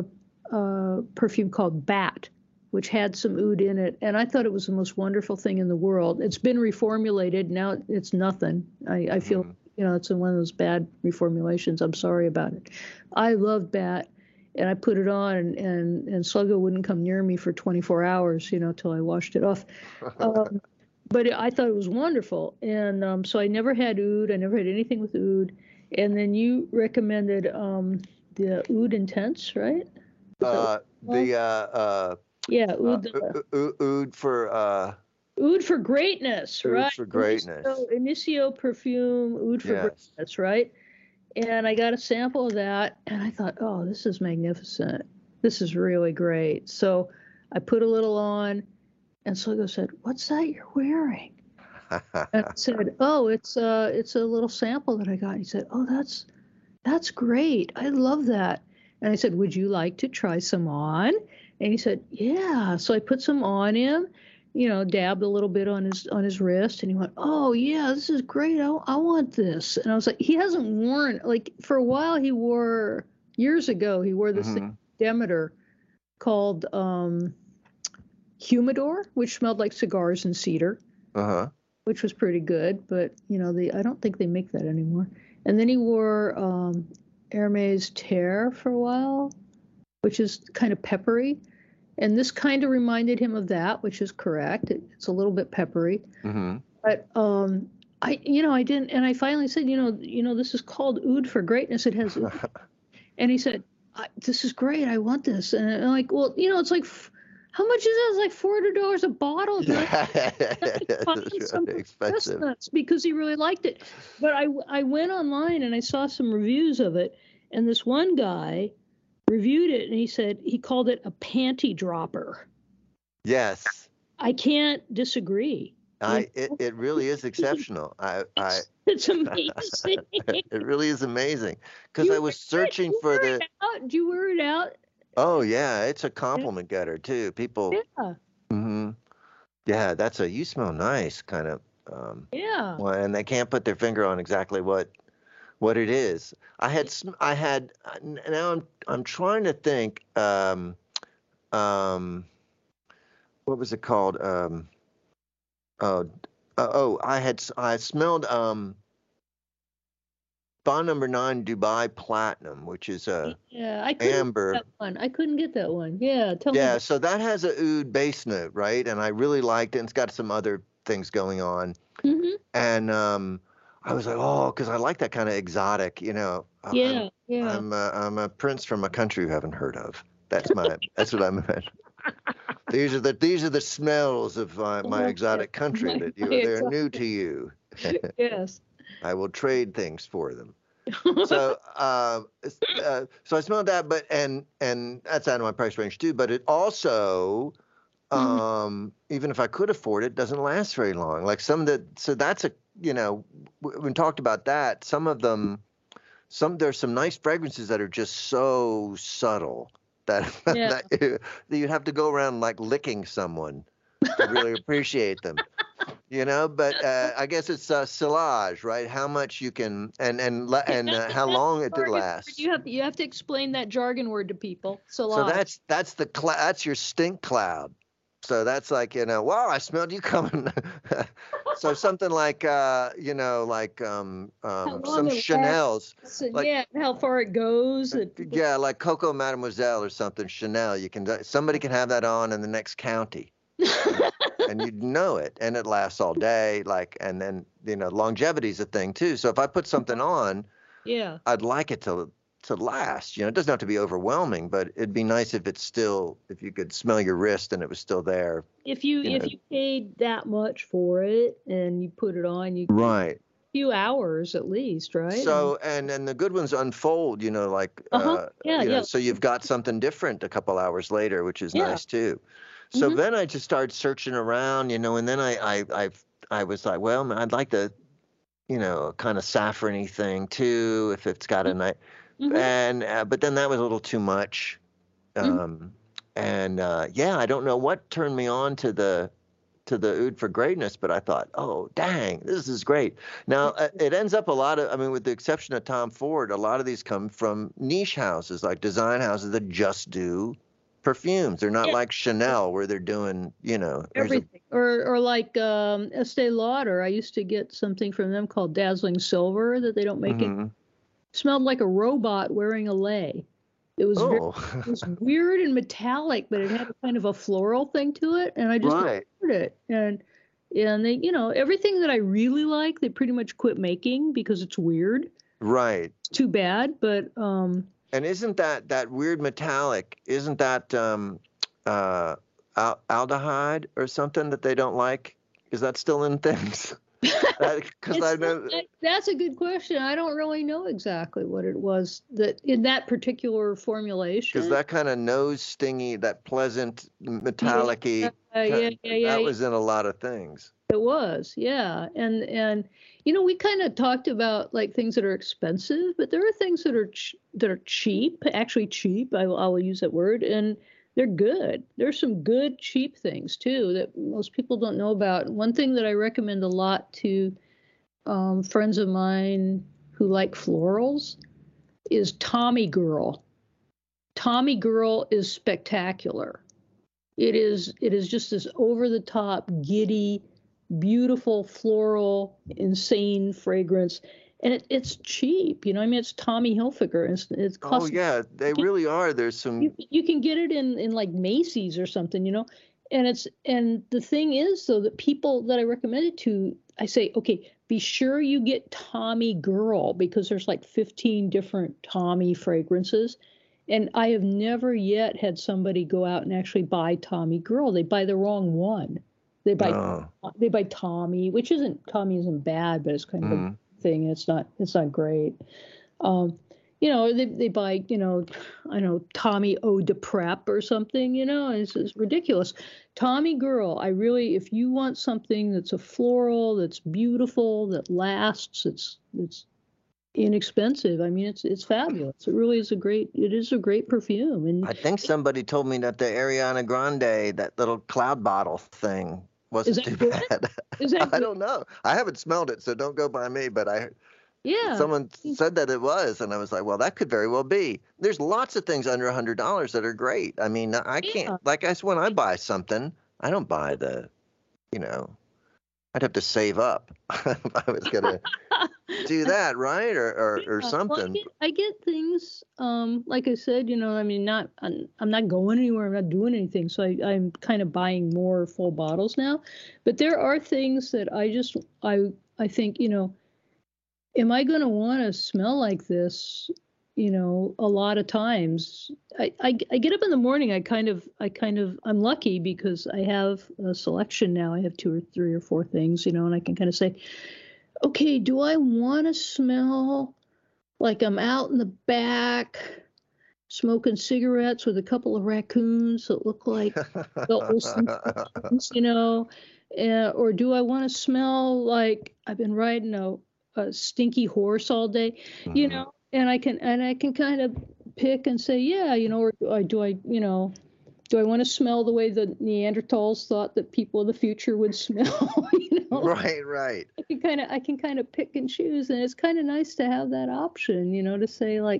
a perfume called Bat, which had some oud in it, and I thought it was the most wonderful thing in the world. It's been reformulated now; it's nothing. I, I feel Mhm. you know it's one of those bad reformulations. I'm sorry about it. I loved Bat, and I put it on, and and, and Sluggo wouldn't come near me for twenty-four hours, you know, till I washed it off. Um, but I thought it was wonderful, and um, so I never had oud. I never had anything with oud. And then you recommended um, the Oud Intense, right? Is that Uh, what it's the uh, uh, yeah, uh, Oud, the, o- o- oud for uh, Oud for greatness, oud right? for greatness. Inicio, Inicio perfume, Oud for Yes. greatness, right? And I got a sample of that, and I thought, oh, this is magnificent. This is really great. So I put a little on, and Sluggo said, "What's that you're wearing?" And I said, "Oh, it's uh, it's a little sample that I got." He said, "Oh, that's that's great. I love that." And I said, "Would you like to try some on?" And he said, "Yeah." So I put some on him, you know, dabbed a little bit on his on his wrist, and he went, "Oh yeah, this is great. I, I want this." And I was like, he hasn't worn like for a while. He wore years ago. He wore this Mhm. thing Demeter called um, Humidor, which smelled like cigars and cedar, Uh-huh. which was pretty good. But you know, the I don't think they make that anymore. And then he wore um, Hermes Terre for a while, which is kind of peppery. And this kind of reminded him of that, which is correct. It, it's a little bit peppery. Mm-hmm. But um, I, you know, I didn't. And I finally said, you know, you know, this is called Oud for greatness. It has. Oud. And he said, I, "This is great. I want this." And I'm like, well, you know, it's like, f- how much is that? It's like four hundred dollars a bottle. And I find It's some really expensive. chestnuts because he really liked it. But I, I went online and I saw some reviews of it, and this one guy reviewed it and he said he called it a panty dropper. Yes. I can't disagree. I it, it really is exceptional. I I It's amazing. it really is amazing because You I wear was it? searching You for wear the it out? Do you wear it out? oh yeah, it's a compliment getter too. People Yeah, hmm yeah, that's a you smell nice kind of um yeah. one, and they can't put their finger on exactly what what it is. I had sm- I had uh, n- now I'm I'm trying to think um um what was it called um oh uh, oh I had s- I smelled um Bond Number Nine Dubai Platinum, which is a Yeah, I couldn't amber. get that one. I couldn't get that one. Yeah, tell me. Yeah, about- so that has a oud base note, right? And I really liked it. And it's got some other things going on. Mhm. And um, I was like, oh, because I like that kind of exotic, you know. I- Yeah, I'm, yeah. I'm, a, I'm a prince from a country you haven't heard of. That's my. That's what I'm at. These are the these are the smells of uh, my Oh, exotic yeah. country My- that you my they're exotic- new to you. Yes. I will trade things for them. So, uh, it's, uh, so I smelled that, but and and that's out of my price range too. But it also, Mhm. um, even if I could afford it, doesn't last very long. Like some of the, so that's a, you know, w- we talked about that. Some of them, some there's some nice fragrances that are just so subtle that Yeah. that, you, that you have to go around like licking someone to really appreciate them. You know, but uh, I guess it's uh, silage, right? How much you can and and la- and uh, how long it Jargon word. lasts. You have you have to explain that jargon word to people. So, So that's that's the cl- that's your stink cloud. So that's like, you know, wow, I smelled you coming. So something like uh, you know, like um, um, long some it lasts. Chanel's, like- yeah, and how far it goes. and people- yeah, like Coco Mademoiselle or something. Chanel, you can somebody can have that on in the next county. And you'd know it, and it lasts all day. Like, and then you know, longevity's a thing too. So if I put something on, yeah. I'd like it to to last. You know, it doesn't have to be overwhelming, but it'd be nice if it's still, if you could smell your wrist and it was still there. If you, You if know. you paid that much for it and you put it on, you Right. few hours at least, right? So, and and the good ones unfold, you know, like, Uh-huh. uh, Yeah, you know, yeah. so you've got something different a couple hours later, which is Yeah. nice too. So Mhm. then I just started searching around, you know, and then I, I, I, I was like, well, I'd like to, you know, kind of saffrony thing too, if it's got a nice, Mhm. and, uh, but then that was a little too much. Mhm. Um, and, uh, yeah, I don't know what turned me on to the, to the Oud for Greatness, but I thought, oh, dang, this is great. Now, uh, it ends up a lot of, I mean, with the exception of Tom Ford, a lot of these come from niche houses, like design houses that just do perfumes. They're not Yeah. like Chanel where they're doing, you know, here's a- Everything. Or or like um, Estee Lauder. I used to get something from them called Dazzling Silver that they don't make it. Mhm. Smelled like a robot wearing a lei. It was very, Oh, it was weird and metallic, but it had a kind of a floral thing to it, and I just right. adored it. And and they, you know, everything that I really like, they pretty much quit making because it's weird. Right. It's too bad, but um, And isn't that that weird metallic? Isn't that um, uh, al- aldehyde or something that they don't like? Is that still in things? Because I it's know. not- that- that's a good question. I don't really know exactly what it was that in that particular formulation. Because that kind of nose stingy, that pleasant metallic-y, Uh, yeah, yeah, yeah, that yeah. was in a lot of things. It was, yeah. And and you know, we kind of talked about like things that are expensive, but there are things that are ch- that are cheap, actually cheap. I will, I will use that word, and they're good. There's some good cheap things too that most people don't know about. One thing that I recommend a lot to um, friends of mine who like florals is Tommy Girl. Tommy Girl is spectacular. It is it is just this over the top, giddy, beautiful, floral, insane fragrance. And it, it's cheap, you know. I mean, it's Tommy Hilfiger. It's it's Oh cost yeah, they you, really are. There's some. you you can get it in in like Macy's or something, you know. And it's and the thing is though that people that I recommend it to, I say, okay, be sure you get Tommy Girl because there's like fifteen different Tommy fragrances. And I have never yet had somebody go out and actually buy Tommy Girl. They buy the wrong one. They buy Oh, they buy Tommy, which isn't Tommy isn't bad, but it's kind of a mhm. thing. It's not it's not great. Um, you know, they they buy, you know, I don't know, Tommy Eau de Prep or something, you know, it's, it's ridiculous. Tommy Girl, I really, if you want something that's a floral, that's beautiful, that lasts, it's it's inexpensive. I mean, it's it's fabulous. It really is a great. It is a great perfume, and I think somebody told me that the Ariana Grande, that little cloud bottle thing, is wasn't that too good? bad. Is that I good? don't know. I haven't smelled it, so don't go by me. But I Yeah. someone said that it was, and I was like, well, that could very well be. There's lots of things under a hundred dollars that are great. I mean, I can't. Yeah. Like I said, when I buy something, I don't buy the, you know, I'd have to save up if I was gonna do that, right? Or or, or Yeah, well, I something. get, I get things, um, like I said, you know, I mean, not, I'm, I'm not going anywhere, I'm not doing anything, so I, I'm kind of buying more full bottles now. But there are things that I just, I, I think, you know, am I going to want to smell like this? You know, a lot of times, I, I, I get up in the morning. I kind of, I kind of, I'm lucky because I have a selection now. I have two or three or four things, you know, and I can kind of say, okay, do I want to smell like I'm out in the back smoking cigarettes with a couple of raccoons that look like the Olsen twins, you know, uh, or do I want to smell like I've been riding a, a stinky horse all day, you Mhm. know, and I can and I can kind of pick and say, yeah, you know, or do I, do I you know, do I want to smell the way the Neanderthals thought that people of the future would smell, you know? Right, right. I can kind of I can kind of pick and choose, and it's kind of nice to have that option, you know, to say like,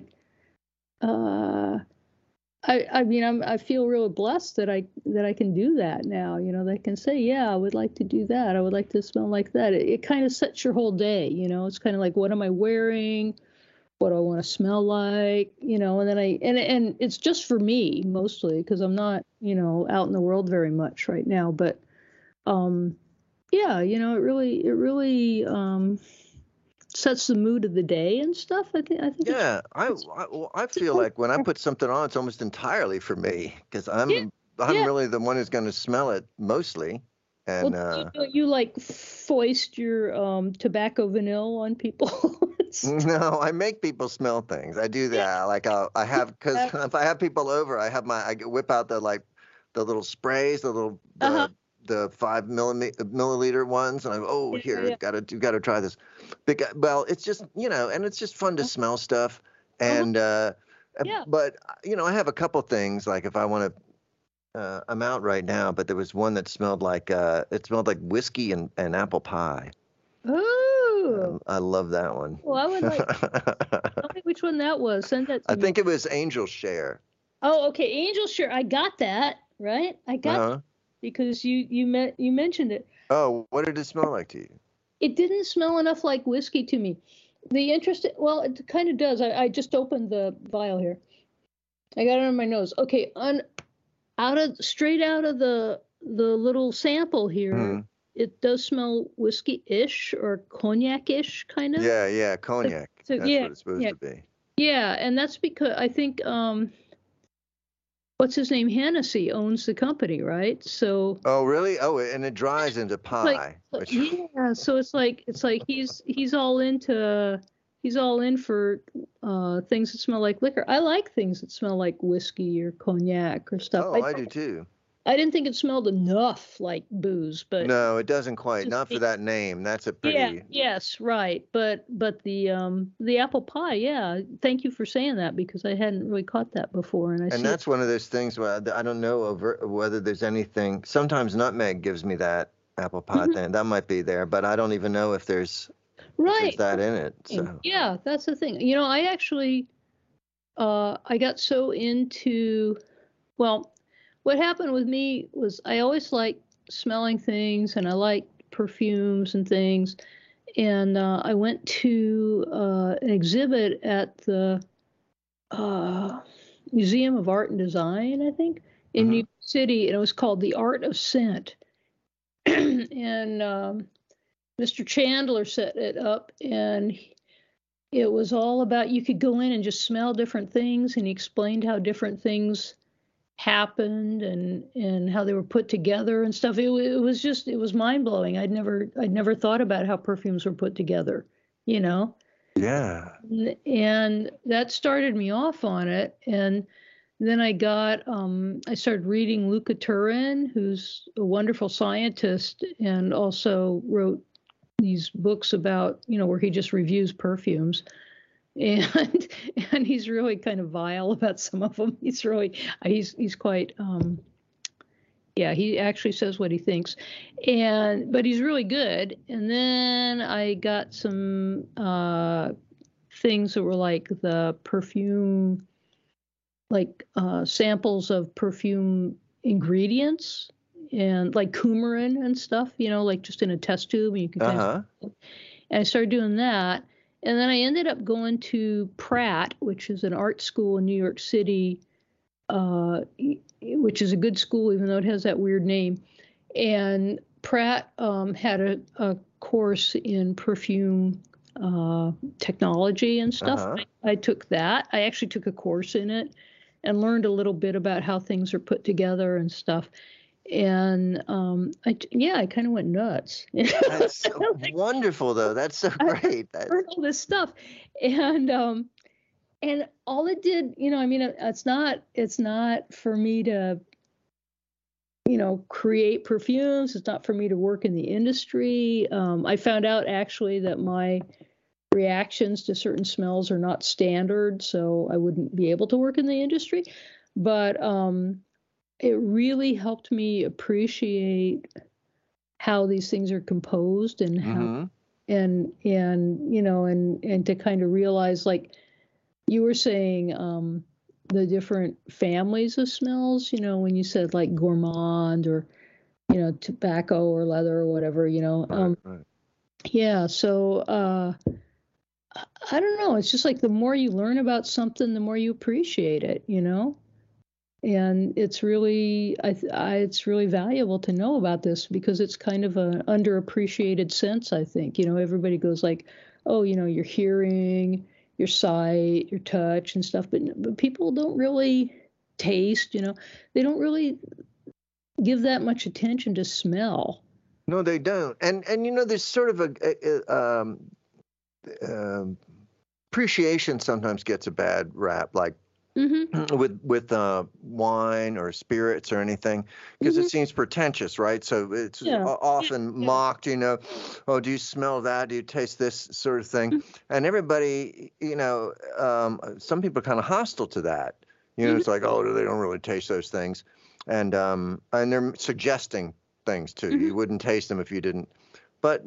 uh, I I mean I'm I feel really blessed that I that I can do that now, you know, that I can say, yeah, I would like to do that. I would like to smell like that. It, it kind of sets your whole day, you know. It's kind of like, what am I wearing? What do I want to smell like? You know, and then I and and it's just for me mostly because I'm not, you know, out in the world very much right now, but um yeah, you know, it really, it really um, sets the mood of the day and stuff. I think I think it's, Yeah, I, it's I well, I feel like when I put something on, it's almost entirely for me because I'm I'm yeah. really the one who's going to smell it mostly, Well, and you uh, know, you like foist your um, tobacco vanilla on people. It's- no, I make people smell things. I do that. Like I I have because Yeah. if I have people over, I have my I whip out the like the little sprays, the little Uh-huh. the the five millimeter milliliter ones, and I'm oh Yeah, here yeah. gotta you gotta try this. Because, well, it's just you know, and it's just fun to smell stuff, Uh-huh. and uh, uh, Yeah. but you know, I have a couple things like if I want to. Uh, I'm out right now, but there was one that smelled like uh, it smelled like whiskey and, and apple pie. Oh, Um, I love that one. well, I would like. Tell me which one that was. Send that to I me. think it was Angel Share. Oh, okay. Angel Share. I got that right. I got Uh-huh. that because you you met you mentioned it. Oh, what did it smell like to you? It didn't smell enough like whiskey to me. The interesting. Well, it kind of does. I, I just opened the vial here. I got it on my nose. Okay, on out of straight out of the the little sample here, Mhm. it does smell whiskey-ish or cognac-ish kind of. Yeah, yeah, cognac. So That's yeah, what it's supposed yeah, to be. yeah, and that's because I think um, what's his name, Hennessy owns the company, right? So Oh, really? Oh, and it dries into it's like, pie. like- Which, yeah, so it's like it's like he's he's all into he's all in for uh, things that smell like liquor. I like things that smell like whiskey or cognac or stuff. oh, I I do too. I didn't think it smelled enough like booze, but No, it doesn't quite. just Not for the- that name. That's a yeah, pretty. yes, right. But but the um the apple pie, yeah. Thank you for saying that because I hadn't really caught that before, and I see And it. that's one of those things where I I don't know over whether there's anything. Sometimes nutmeg gives me that apple pie Mhm. thing. That might be there, but I don't even know if there's if Right. there's that in it. So Yeah, that's the thing. You know, I actually uh I got so into well, what happened with me was I always liked smelling things and I liked perfumes and things. And uh, I went to uh, an exhibit at the uh, Museum of Art and Design, I think, in New Mhm. York City, and it was called The Art of Scent. and um, Mister Chandler set it up, and he- it was all about you could go in and just smell different things, and he explained how different things happened and and how they were put together and stuff. It, wa- it was just it was mind blowing. I'd never I'd never thought about how perfumes were put together, you know. yeah. N- And that started me off on it. And then I got um, I started reading Luca Turin, who's a wonderful scientist and also wrote these books about you know where he just reviews perfumes and and he's really kind of vile about some of them. He's really he's he's quite um yeah, he actually says what he thinks. And but he's really good. And then I got some uh things that were like the perfume like uh samples of perfume ingredients and like coumarin and stuff, you know, like just in a test tube and you can Uh kind of huh. and I started doing that. And then I ended up going to Pratt, which is an art school in New York City, uh, which is a good school, even though it has that weird name. And Pratt um, had a, a course in perfume uh, technology and stuff. Uh-huh. I, I took that. I actually took a course in it and learned a little bit about how things are put together and stuff. And um, I, yeah, I kind of went nuts. That's so wonderful, though. That's so great. That's, Learned all this stuff, and um, and all it did, you know, I mean, it- it's not, it's not for me to, you know, create perfumes. It's not for me to work in the industry. Um, I found out actually that my reactions to certain smells are not standard, so I wouldn't be able to work in the industry. But um, it really helped me appreciate how these things are composed and how mm-hmm. and and you know and and to kind of realize like you were saying um the different families of smells, you know, when you said like gourmand or you know tobacco or leather or whatever, you know. Right, um right. yeah, so uh I don't know, it's just like the more you learn about something the more you appreciate it, you know. And it's really I, I it's really valuable to know about this because it's kind of an underappreciated sense, I think. You know, everybody goes like, oh, you know, your hearing, your sight, your touch and stuff, but but people don't really taste, you know. They don't really give that much attention to smell. No, they don't. And and you know, there's sort of a, a, a um, um, appreciation sometimes gets a bad rap, like Mm-hmm. with with uh, wine or spirits or anything, because Mm-hmm. it seems pretentious, right? So it's Yeah. o- often Yeah. mocked, you know. Oh, do you smell that? Do you taste this sort of thing? And everybody, you know, um, some people are kind of hostile to that. You know, Mhm. it's like, oh, they don't really taste those things, and um, and they're suggesting things to you. Mhm. You wouldn't taste them if you didn't. But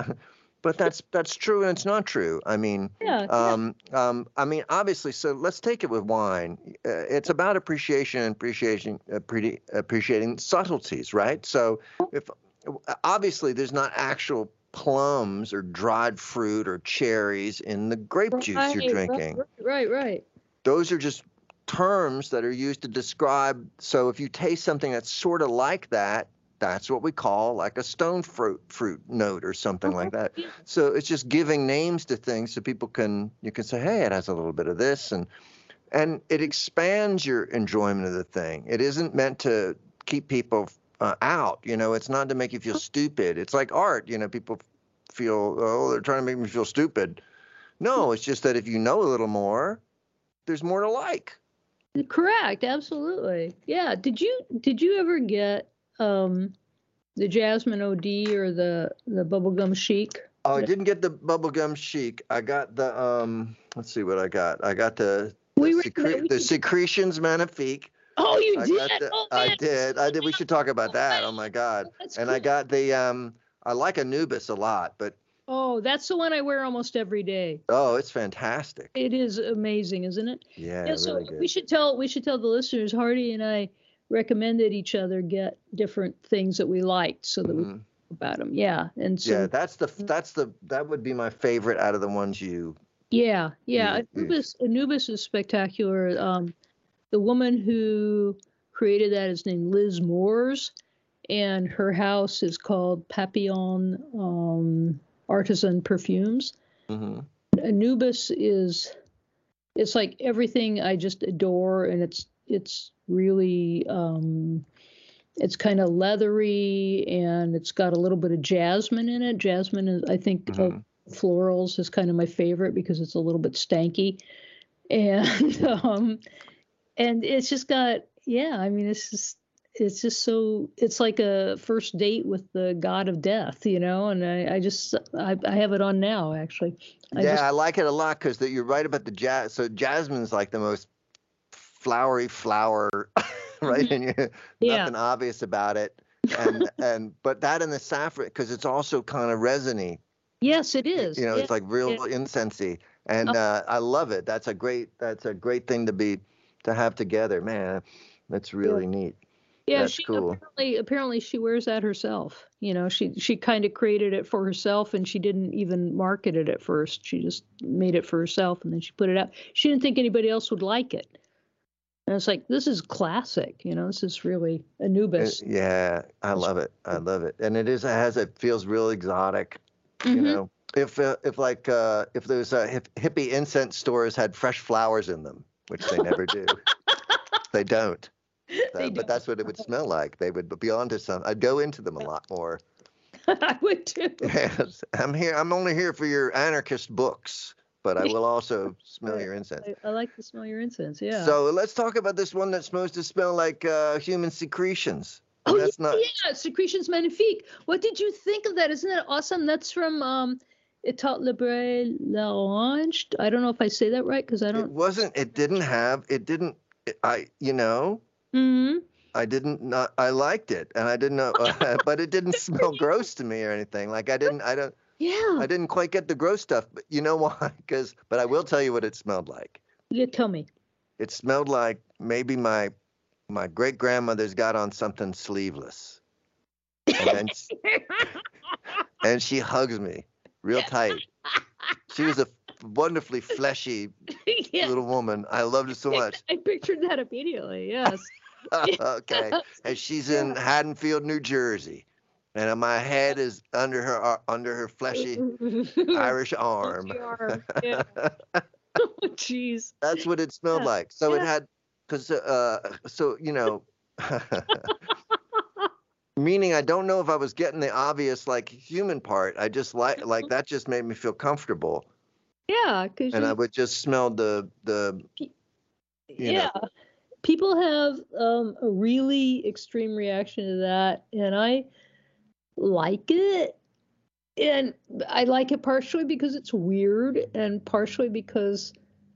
but that's that's true and it's not true. I mean, Yeah. Yeah. um, um, I mean, obviously. So let's take it with wine. Uh, it's about appreciation and appreciation, appre- appreciating subtleties, right? So if obviously there's not actual plums or dried fruit or cherries in the grape juice you're Right, right, drinking. right, right. Those are just terms that are used to describe. So if you taste something that's sort of like that, that's what we call like a stone fruit fruit note or something like that. Yeah. So it's just giving names to things so people can you can say, hey, it has a little bit of this, and and it expands your enjoyment of the thing. It isn't meant to keep people uh, out. You know, it's not to make you feel stupid. It's like art. You know, people feel, oh, they're trying to make me feel stupid. No, it's just that if you know a little more, there's more to like. Correct, absolutely. Yeah. Did you did you ever get um the Jasmine O D or the the bubblegum chic? Oh, I didn't get the bubblegum chic. I got the um. Let's see what I got. I got the the, We secre- recommend- the secretions magnifique. Oh, you I did? got the, Oh, I man. did. I did. We should talk about that. Oh my God. That's And I cool. got the um. I like Anubis a lot, but Oh, that's the one I wear almost every day. oh, it's fantastic. It is amazing, isn't it? Yeah, Yeah, so really good. we should tell we should tell the listeners Hardy and I recommended each other get different things that we liked so that we Mhm. could talk about them. Yeah. And so Yeah, that's the that's the that would be my favorite out of the ones you. yeah, yeah. You- you- Anubis Anubis is spectacular. Um the woman who created that is named Liz Moores, and her house is called Papillon um, Artisan Perfumes. Mhm. Anubis is it's like everything I just adore, and it's it's really um, it's kind of leathery, and it's got a little bit of jasmine in it. Jasmine is, I think, of Mhm. florals is kind of my favorite because it's a little bit stanky, and um, and it's just got yeah. I mean, it's just it's just so it's like a first date with the god of death, you know. And I, I just I, I have it on now actually. I Yeah, just, I like it a lot because you're right about the jazz. So jasmine's like the most flowery flower, right? And you Yeah. nothing obvious about it. And and but that and the saffron because it's also kind of resiny. yes, it is. You know, Yeah. it's like real yeah. incensey, and Oh. uh, I love it. That's a great that's a great thing to be to have together, man. That's really neat. Yeah, That's she cool. apparently apparently she wears that herself. You know, she she kind of created it for herself, and she didn't even market it at first. She just made it for herself, and then she put it out. She didn't think anybody else would like it. And it's like, this is classic. You know, this is really Anubis. Uh, yeah, I love it. I love it, and it is. It has. It feels real exotic. You Mhm. know, if uh, if like uh, if those uh, hip, hippie incense stores had fresh flowers in them, which they never do. They don't. They Uh, don't. but that's what it would smell like. They would be onto some. I'd go into them a lot more. I would too. Yes, I'm here. I'm only here for your anarchist books, but I will also smell your incense. I, I like to smell your incense. Yeah. So let's talk about this one that's supposed to smell like uh, human secretions. oh, that's yeah, not. yeah, Secretions Magnifique. What did you think of that? Isn't that awesome? That's from um, Etat Libre L'Orange. I don't know if I say that right because I It don't. wasn't. It didn't have. It didn't. It, I. You know. Mhm. I didn't not. I liked it, and I didn't know, but it didn't smell gross to me or anything. Like I didn't. I don't. Yeah. I didn't quite get the gross stuff. But you know why? Because. But I will tell you what it smelled like. Yeah, tell me. It smelled like maybe my my great grandmother's got on something sleeveless, and then she, and she hugs me real tight. She was a wonderfully fleshy yeah. little woman. I loved her so much. I pictured that immediately. Yes. Okay, and she's in Haddonfield, New Jersey, and my head is under her ar- under her fleshy Irish arm. Fleshy arm, yeah. Oh, jeez. That's what it smelled Yeah, like. So it yeah. had, cause uh, so you know, meaning I don't know if I was getting the obvious like human part. I just like like that just made me feel comfortable, Yeah, because and I you, would just smell the the you yeah, know. people have um, a really extreme reaction to that, and I like it. And I like it partially because it's weird, and partially because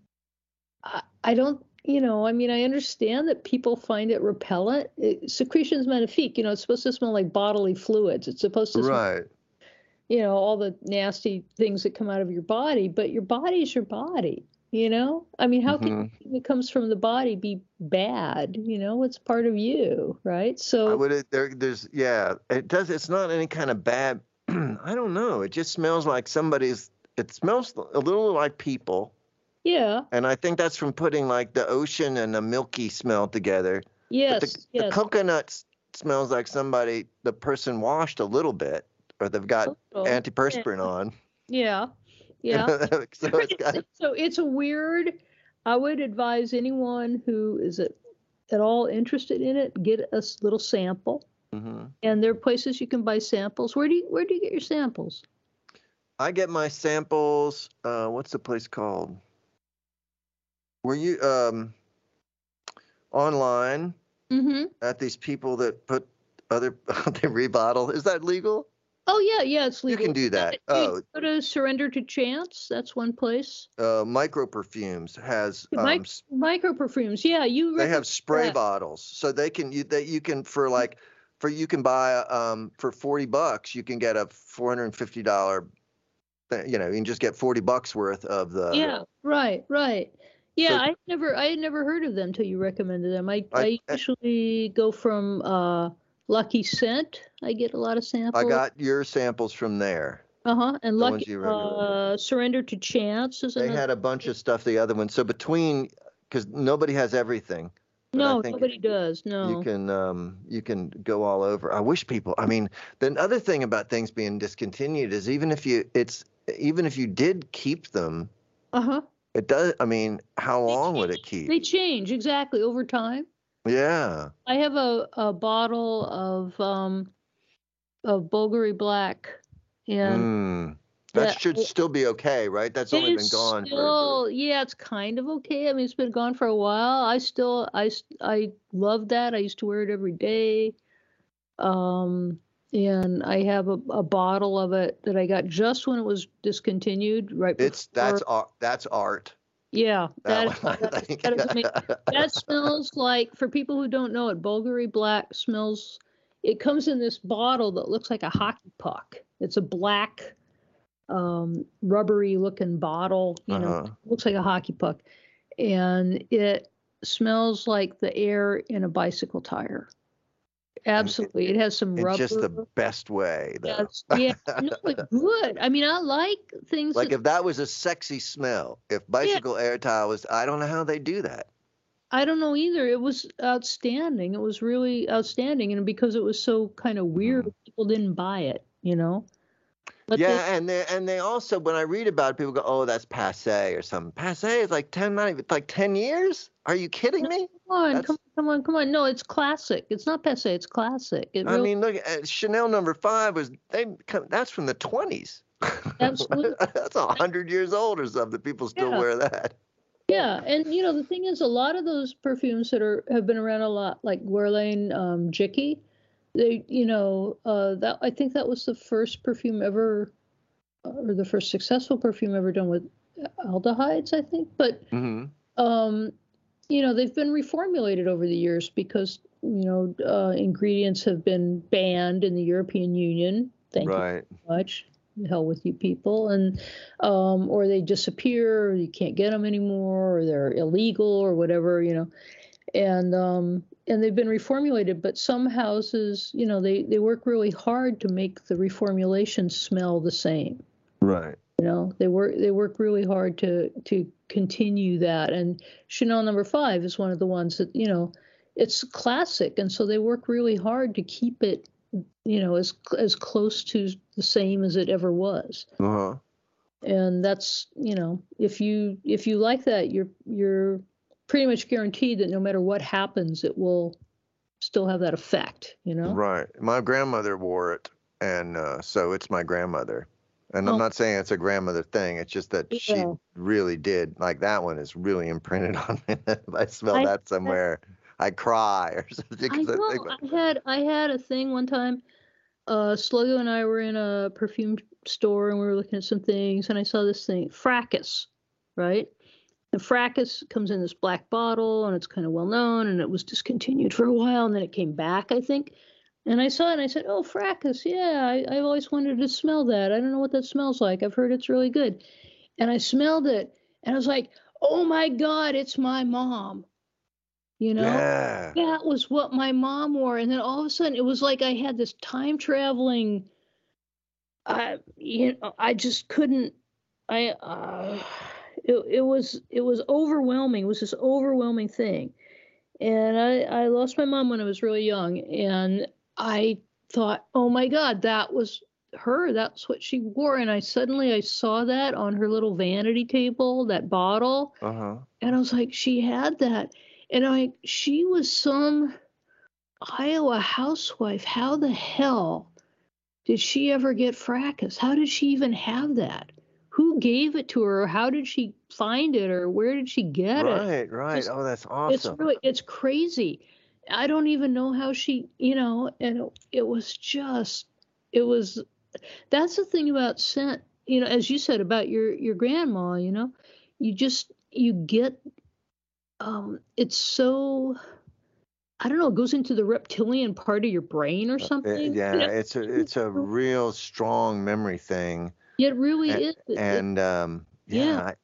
I, I don't, you know, I mean, I understand that people find it repellent. It, secretions magnifique, you know, it's supposed to smell like bodily fluids. It's supposed to smell, Right. you know, all the nasty things that come out of your body, but your body's your body, you know? I mean, how can hmm anything that comes from the body be bad? You know, it's part of you, right? I So, would there there's yeah, it does it's not any kind of bad I don't know. It just smells like somebody's it smells a little like people. yeah, And I think that's from putting like the ocean and the milky smell together. But the yes, the yes. coconut s- smells like somebody the person washed a little bit or they've got Total. Yeah, antiperspirant on. yeah, You yeah. know, so it's got So it's a weird. I would advise anyone who is at, at all interested in it, get a s- little sample. Mhm. And there are places you can buy samples. Where do you where do you get your samples? I get my samples. Uh, what's the place called? Were you um online Mm-hmm. at these people that put other they rebottle? Is that legal? Oh yeah, yeah, it's You legal. can do You that. gotta- you Oh, go to Surrender to Chance. That's one place. uh, Micro Perfumes has um Mic- s- micro perfumes. Yeah, you they have recommend spray that. bottles, so they can you that you can for like for you can buy um for forty bucks you can get a four hundred fifty dollar you know you can just get forty bucks worth of the Yeah, right, right. Yeah, so I never I had never heard of them till you recommended them. I I I usually go from uh Lucky Scent. I get a lot of I samples. got your samples from there, Uh-huh. And the ones Lucky you recommended. uh Surrender to Chance is They another. had a bunch of stuff the other one. So between, because nobody has everything, but I No, think nobody does. you No. can um, you can go all over. I wish people. I mean, the other thing about things being discontinued is even if you it's even if you did keep them, Uh-huh. it does. I mean, how They long would it change. keep? They change exactly over time. Yeah. I have a, a bottle of um of Bulgari Black, and Mm. That that should still be okay, right? That's it only is been gone for. still, yeah, it's kind of okay. I mean, it's been gone for a while. I still I s- I love that. I used to wear it every day. Um and I have a, a bottle of it that I got just when it was discontinued, right It's before. that's art. That's art. Yeah, That that one, that I is, think. that is amazing. That smells like, for people who don't know it, Bulgari Black smells. It comes in this bottle that looks like a hockey puck. It's a black, um, rubbery looking bottle. You know, Uh-huh. looks like a hockey puck, and it smells like the air in a bicycle tire. And it, Absolutely, it has some in just the rubber. best way, though. Yes, yeah, no, it's good. I mean, I like things Like that. if that was a sexy smell, if Yeah, bicycle air tile was, I don't know how they do that. I don't know either. It was outstanding. It was really outstanding, and because it was so kind of weird, Mhm. people didn't buy it, you know. But they, Yeah, and they and they also when I read about it, people go, "Oh, that's passe or something." Passe is like ten, not even like ten years. Are you kidding no, me? come on, come That's, on, come on, come on. No, it's classic. It's not passe. It's classic. It I really, mean, look, at Chanel number five was they come- that's from the twenties. absolutely, That's a hundred years old or something. People still yeah, wear that. yeah. And you know, the thing is, a lot of those perfumes that are have been around a lot, like Guerlain, um, Jicky, they, you know, uh, that I think that was the first perfume ever, uh, or the first successful perfume ever done with aldehydes, I think. But hmm um, you know, they've been reformulated over the years because, you know, uh, ingredients have been banned in the European Union. Thank you Right. very much. The hell with you people. And, um, or they disappear, or you can't get them anymore, or they're illegal, or whatever, you know. And, um, and they've been reformulated, but some houses, you know, they, they work really hard to make the reformulation smell the same. Right. You know, they work they work really hard to to continue that. And Chanel number five is one of the ones that, you know, it's classic, and so they work really hard to keep it you know, as as close to the same as it ever was. Uh-huh. And that's, you know, if you if you like that, you're you're pretty much guaranteed that no matter what happens, it will still have that effect, you know? Right. My grandmother wore it, and uh, so it's my grandmother. And I'm Oh. not saying it's a grandmother thing. It's just that she Yeah. really did. Like that one is really imprinted on me. If I smell I- that somewhere, I cry or something. I 'cause know. think about- I had I had a thing one time. Uh, Sluggo and I were in a perfume store and we were looking at some things, and I saw this thing, Fracas, right? And Fracas comes in this black bottle, and it's kind of well known, and it was discontinued for a while, and then it came back, I think. And I saw it, and I said, "Oh, Fracas, yeah, I, I've always wanted to smell that. I don't know what that smells like. I've heard it's really good." And I smelled it, and I was like, "Oh my God, it's my mom." You know? Yeah. That was what my mom wore. And then all of a sudden, it was like I had this time traveling. I, you know, I just couldn't. I, uh, it, it was, it was overwhelming. It was this overwhelming thing. And I, I lost my mom when I was really young, and I thought, oh my God, that was her. That's what she wore. And I suddenly I saw that on her little vanity table, that bottle, Uh-huh. and I was like, she had that. And I, she was some Iowa housewife. How the hell did she ever get Fracas? How did she even have that? Who gave it to her? Or how did she find it? Or where did she get it? Right, right. Just- Oh, that's It's awesome. really, it's crazy. I don't even know how she, you know, and it, it was just, it was, that's the thing about scent, you know, as you said about your, your grandma, you know, you just, you get, um, it's so, I don't know, it goes into the reptilian part of your brain or Uh, something. yeah, You know, it's a it's a real strong memory thing. it really And, is. It- it- and um yeah, Yeah. I-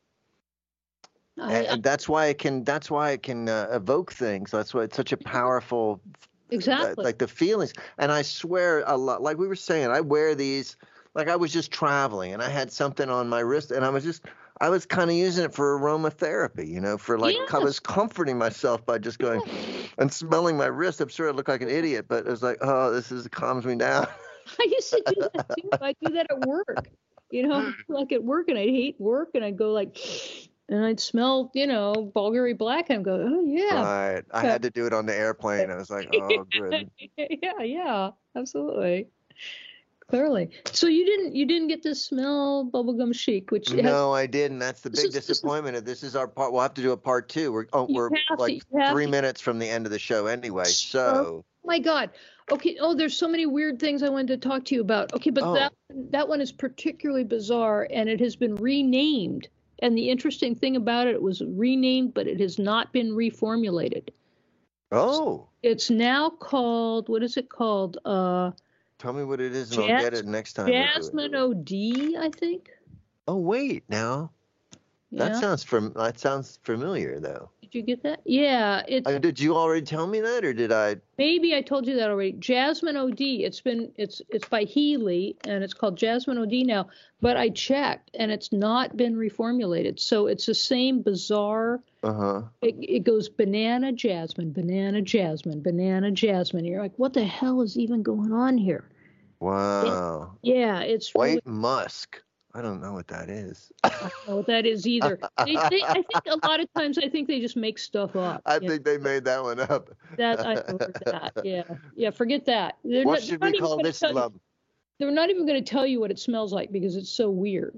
I, and, I, and that's why it can that's why it can uh, evoke things. That's why it's such a powerful uh, exactly. like the feelings. And I swear a lot, like we were saying, I wear these like I was just traveling and I had something on my wrist and I was just I was kind of using it for aromatherapy, you know, for like I Yes. was comforting myself by just going and smelling my wrist. I'm sure I look like an idiot, but it was like, oh, this is calms me down. I used to do that too. I do that at work. You know, like at work, and I'd hate work, and I'd go like, and I'd smell, you know, Bulgari Black, and I'd go, oh yeah, Right. I had to do it on the airplane. I was like, oh, good. yeah, yeah, absolutely, clearly. So you didn't, you didn't get to smell bubblegum chic, which has, No, I didn't. That's the This big is- this is- disappointment. Of this is our part. We'll have to do a part two. We're oh, You we're have to- like you have three to. minutes from the end of the show anyway. So Oh my God. Okay. Oh, there's so many weird things I wanted to talk to you about. Okay, but Oh. that that one is particularly bizarre, and it has been renamed. And the interesting thing about it, it was renamed, but it has not been reformulated. oh, It's now called, what is it called? Uh, tell me what it is, and I'll get Jas- it next time. we do it. Jasmine O D, I think. Oh wait, now that Yeah. sounds from that sounds familiar though. Did you get that? Yeah. It's Uh, did you already tell me that, or did I? maybe I told you that already. Jasmine O D. It's been it's it's by Healy, and it's called Jasmine O D now. But I checked, and it's not been reformulated. So it's the same bizarre. Uh huh. It, it goes banana jasmine, banana jasmine, banana jasmine. You're like, what the hell is even going on here? Wow. Yeah, it's really, White musk. I don't know what that is. I don't know what that is either. They, they, I think a lot of times I think they just make stuff up. I you know? think they made that one up. That I heard that. Yeah, yeah. Forget that. They're What not- should they're we not even call gonna this tell you- lump? They're not even going to tell you what it smells like because it's so weird.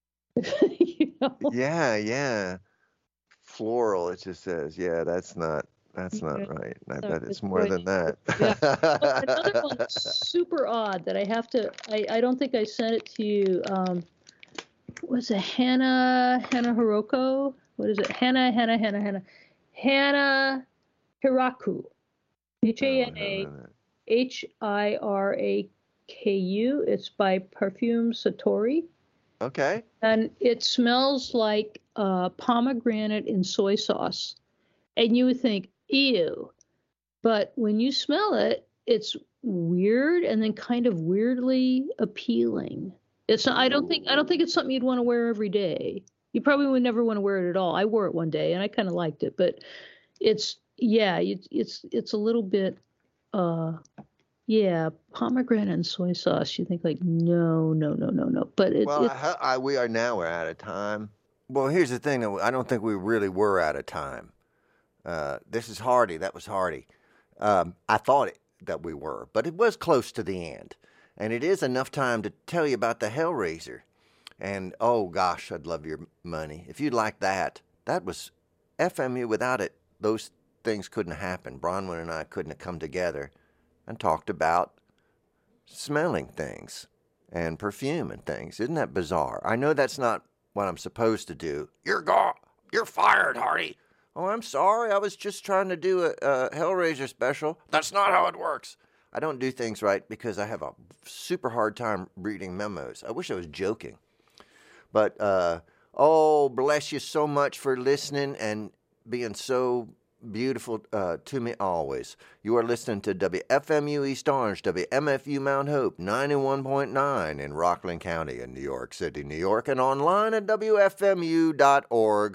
You know? Yeah, yeah. Floral, it just says. Yeah, that's not that's not Yeah. right. That, No, that is it's more right. than that. Oh, another one that's super odd that I have to. I, I don't think I sent it to you. Um, was it Hannah Hannah Hiroko? What is it? Hannah Hannah Hannah Hannah Hannah Hiraku. H A N A H I R A K U. It's by Perfume Satori. Okay. And it smells like uh, pomegranate in soy sauce. And you would think, ew. But when you smell it, it's weird and then kind of weirdly appealing. It's not, I don't think I don't think it's something you'd want to wear every day. You probably would never want to wear it at all. I wore it one day and I kind of liked it, but it's yeah, it's it's it's a little bit uh Yeah, pomegranate and soy sauce. You think like, no, no, no, no, no. But it's Well, it's I, I, we are now we're out of time. Well, here's the thing. I don't think we really were out of time. Uh, this is Hardy. That was Hardy. Um, I thought it, that we were, but it was close to the end. And it is enough time to tell you about the Hellraiser. And, oh, gosh, I'd love your money. If you'd like that, that was F M U. Without it, those things couldn't happen. Bronwyn and I couldn't have come together and talked about smelling things and perfume and things. Isn't that bizarre? I know that's not what I'm supposed to do. You're gone. You're fired, Hardy. Oh, I'm sorry. I was just trying to do a, a Hellraiser special. That's not how it works. I don't do things right because I have a super hard time reading memos. I wish I was joking. But, uh, oh, bless you so much for listening and being so beautiful uh, to me always. You are listening to W F M U East Orange, W M F U Mount Hope, ninety-one point nine in Rockland County in New York City, New York, and online at W F M U dot org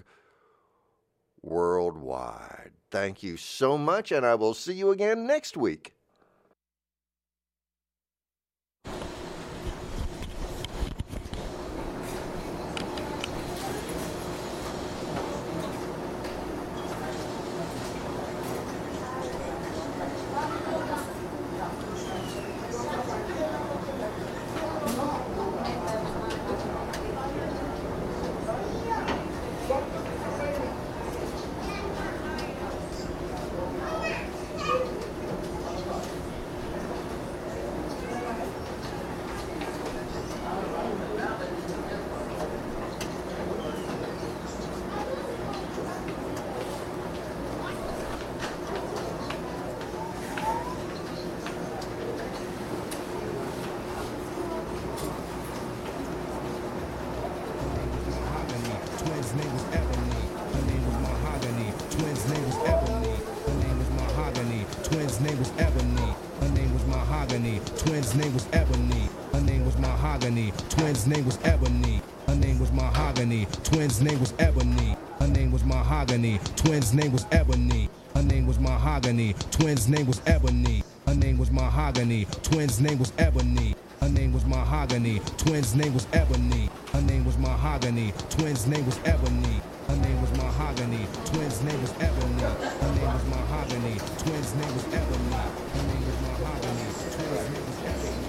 worldwide. Thank you so much, and I will see you again next week. Name was Ebony. Her name was Mahogany. Twins' name was Ebony. Her name was Mahogany. Twins' name was Ebony. Her name was Mahogany. Twins' name was Ebony. Her name was Mahogany. Twins' name was Ebony. Her name was Mahogany. Twins' name was Ebony. Her name was Mahogany. Twins' name was Ebony. Her name was Mahogany. Twins' name was Ebony. Her name was Mahogany. Twins' name was Ebony. Her name was Mahogany. Twins' name was Ebony.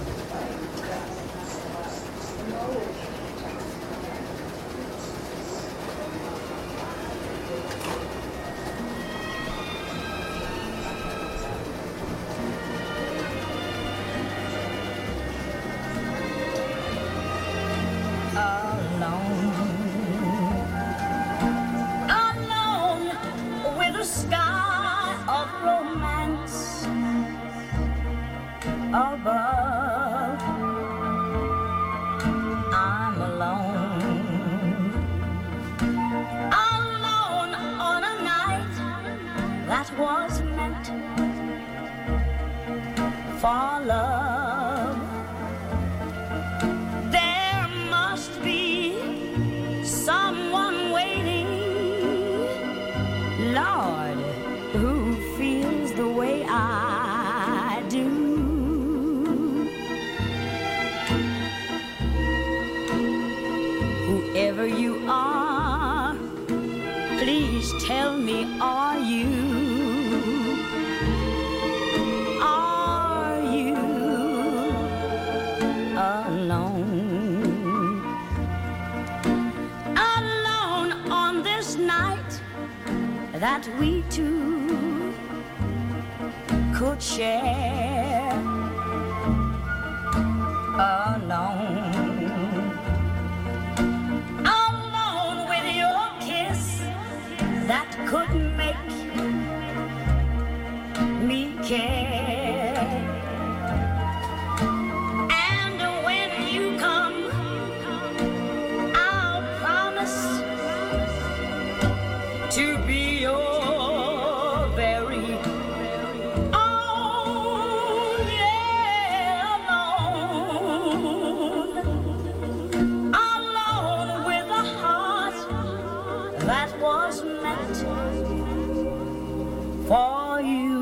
That we two could share alone, alone with your kiss that could make me care. And when you come, I'll promise to be your very own, yeah, alone, alone with a heart that was meant for you.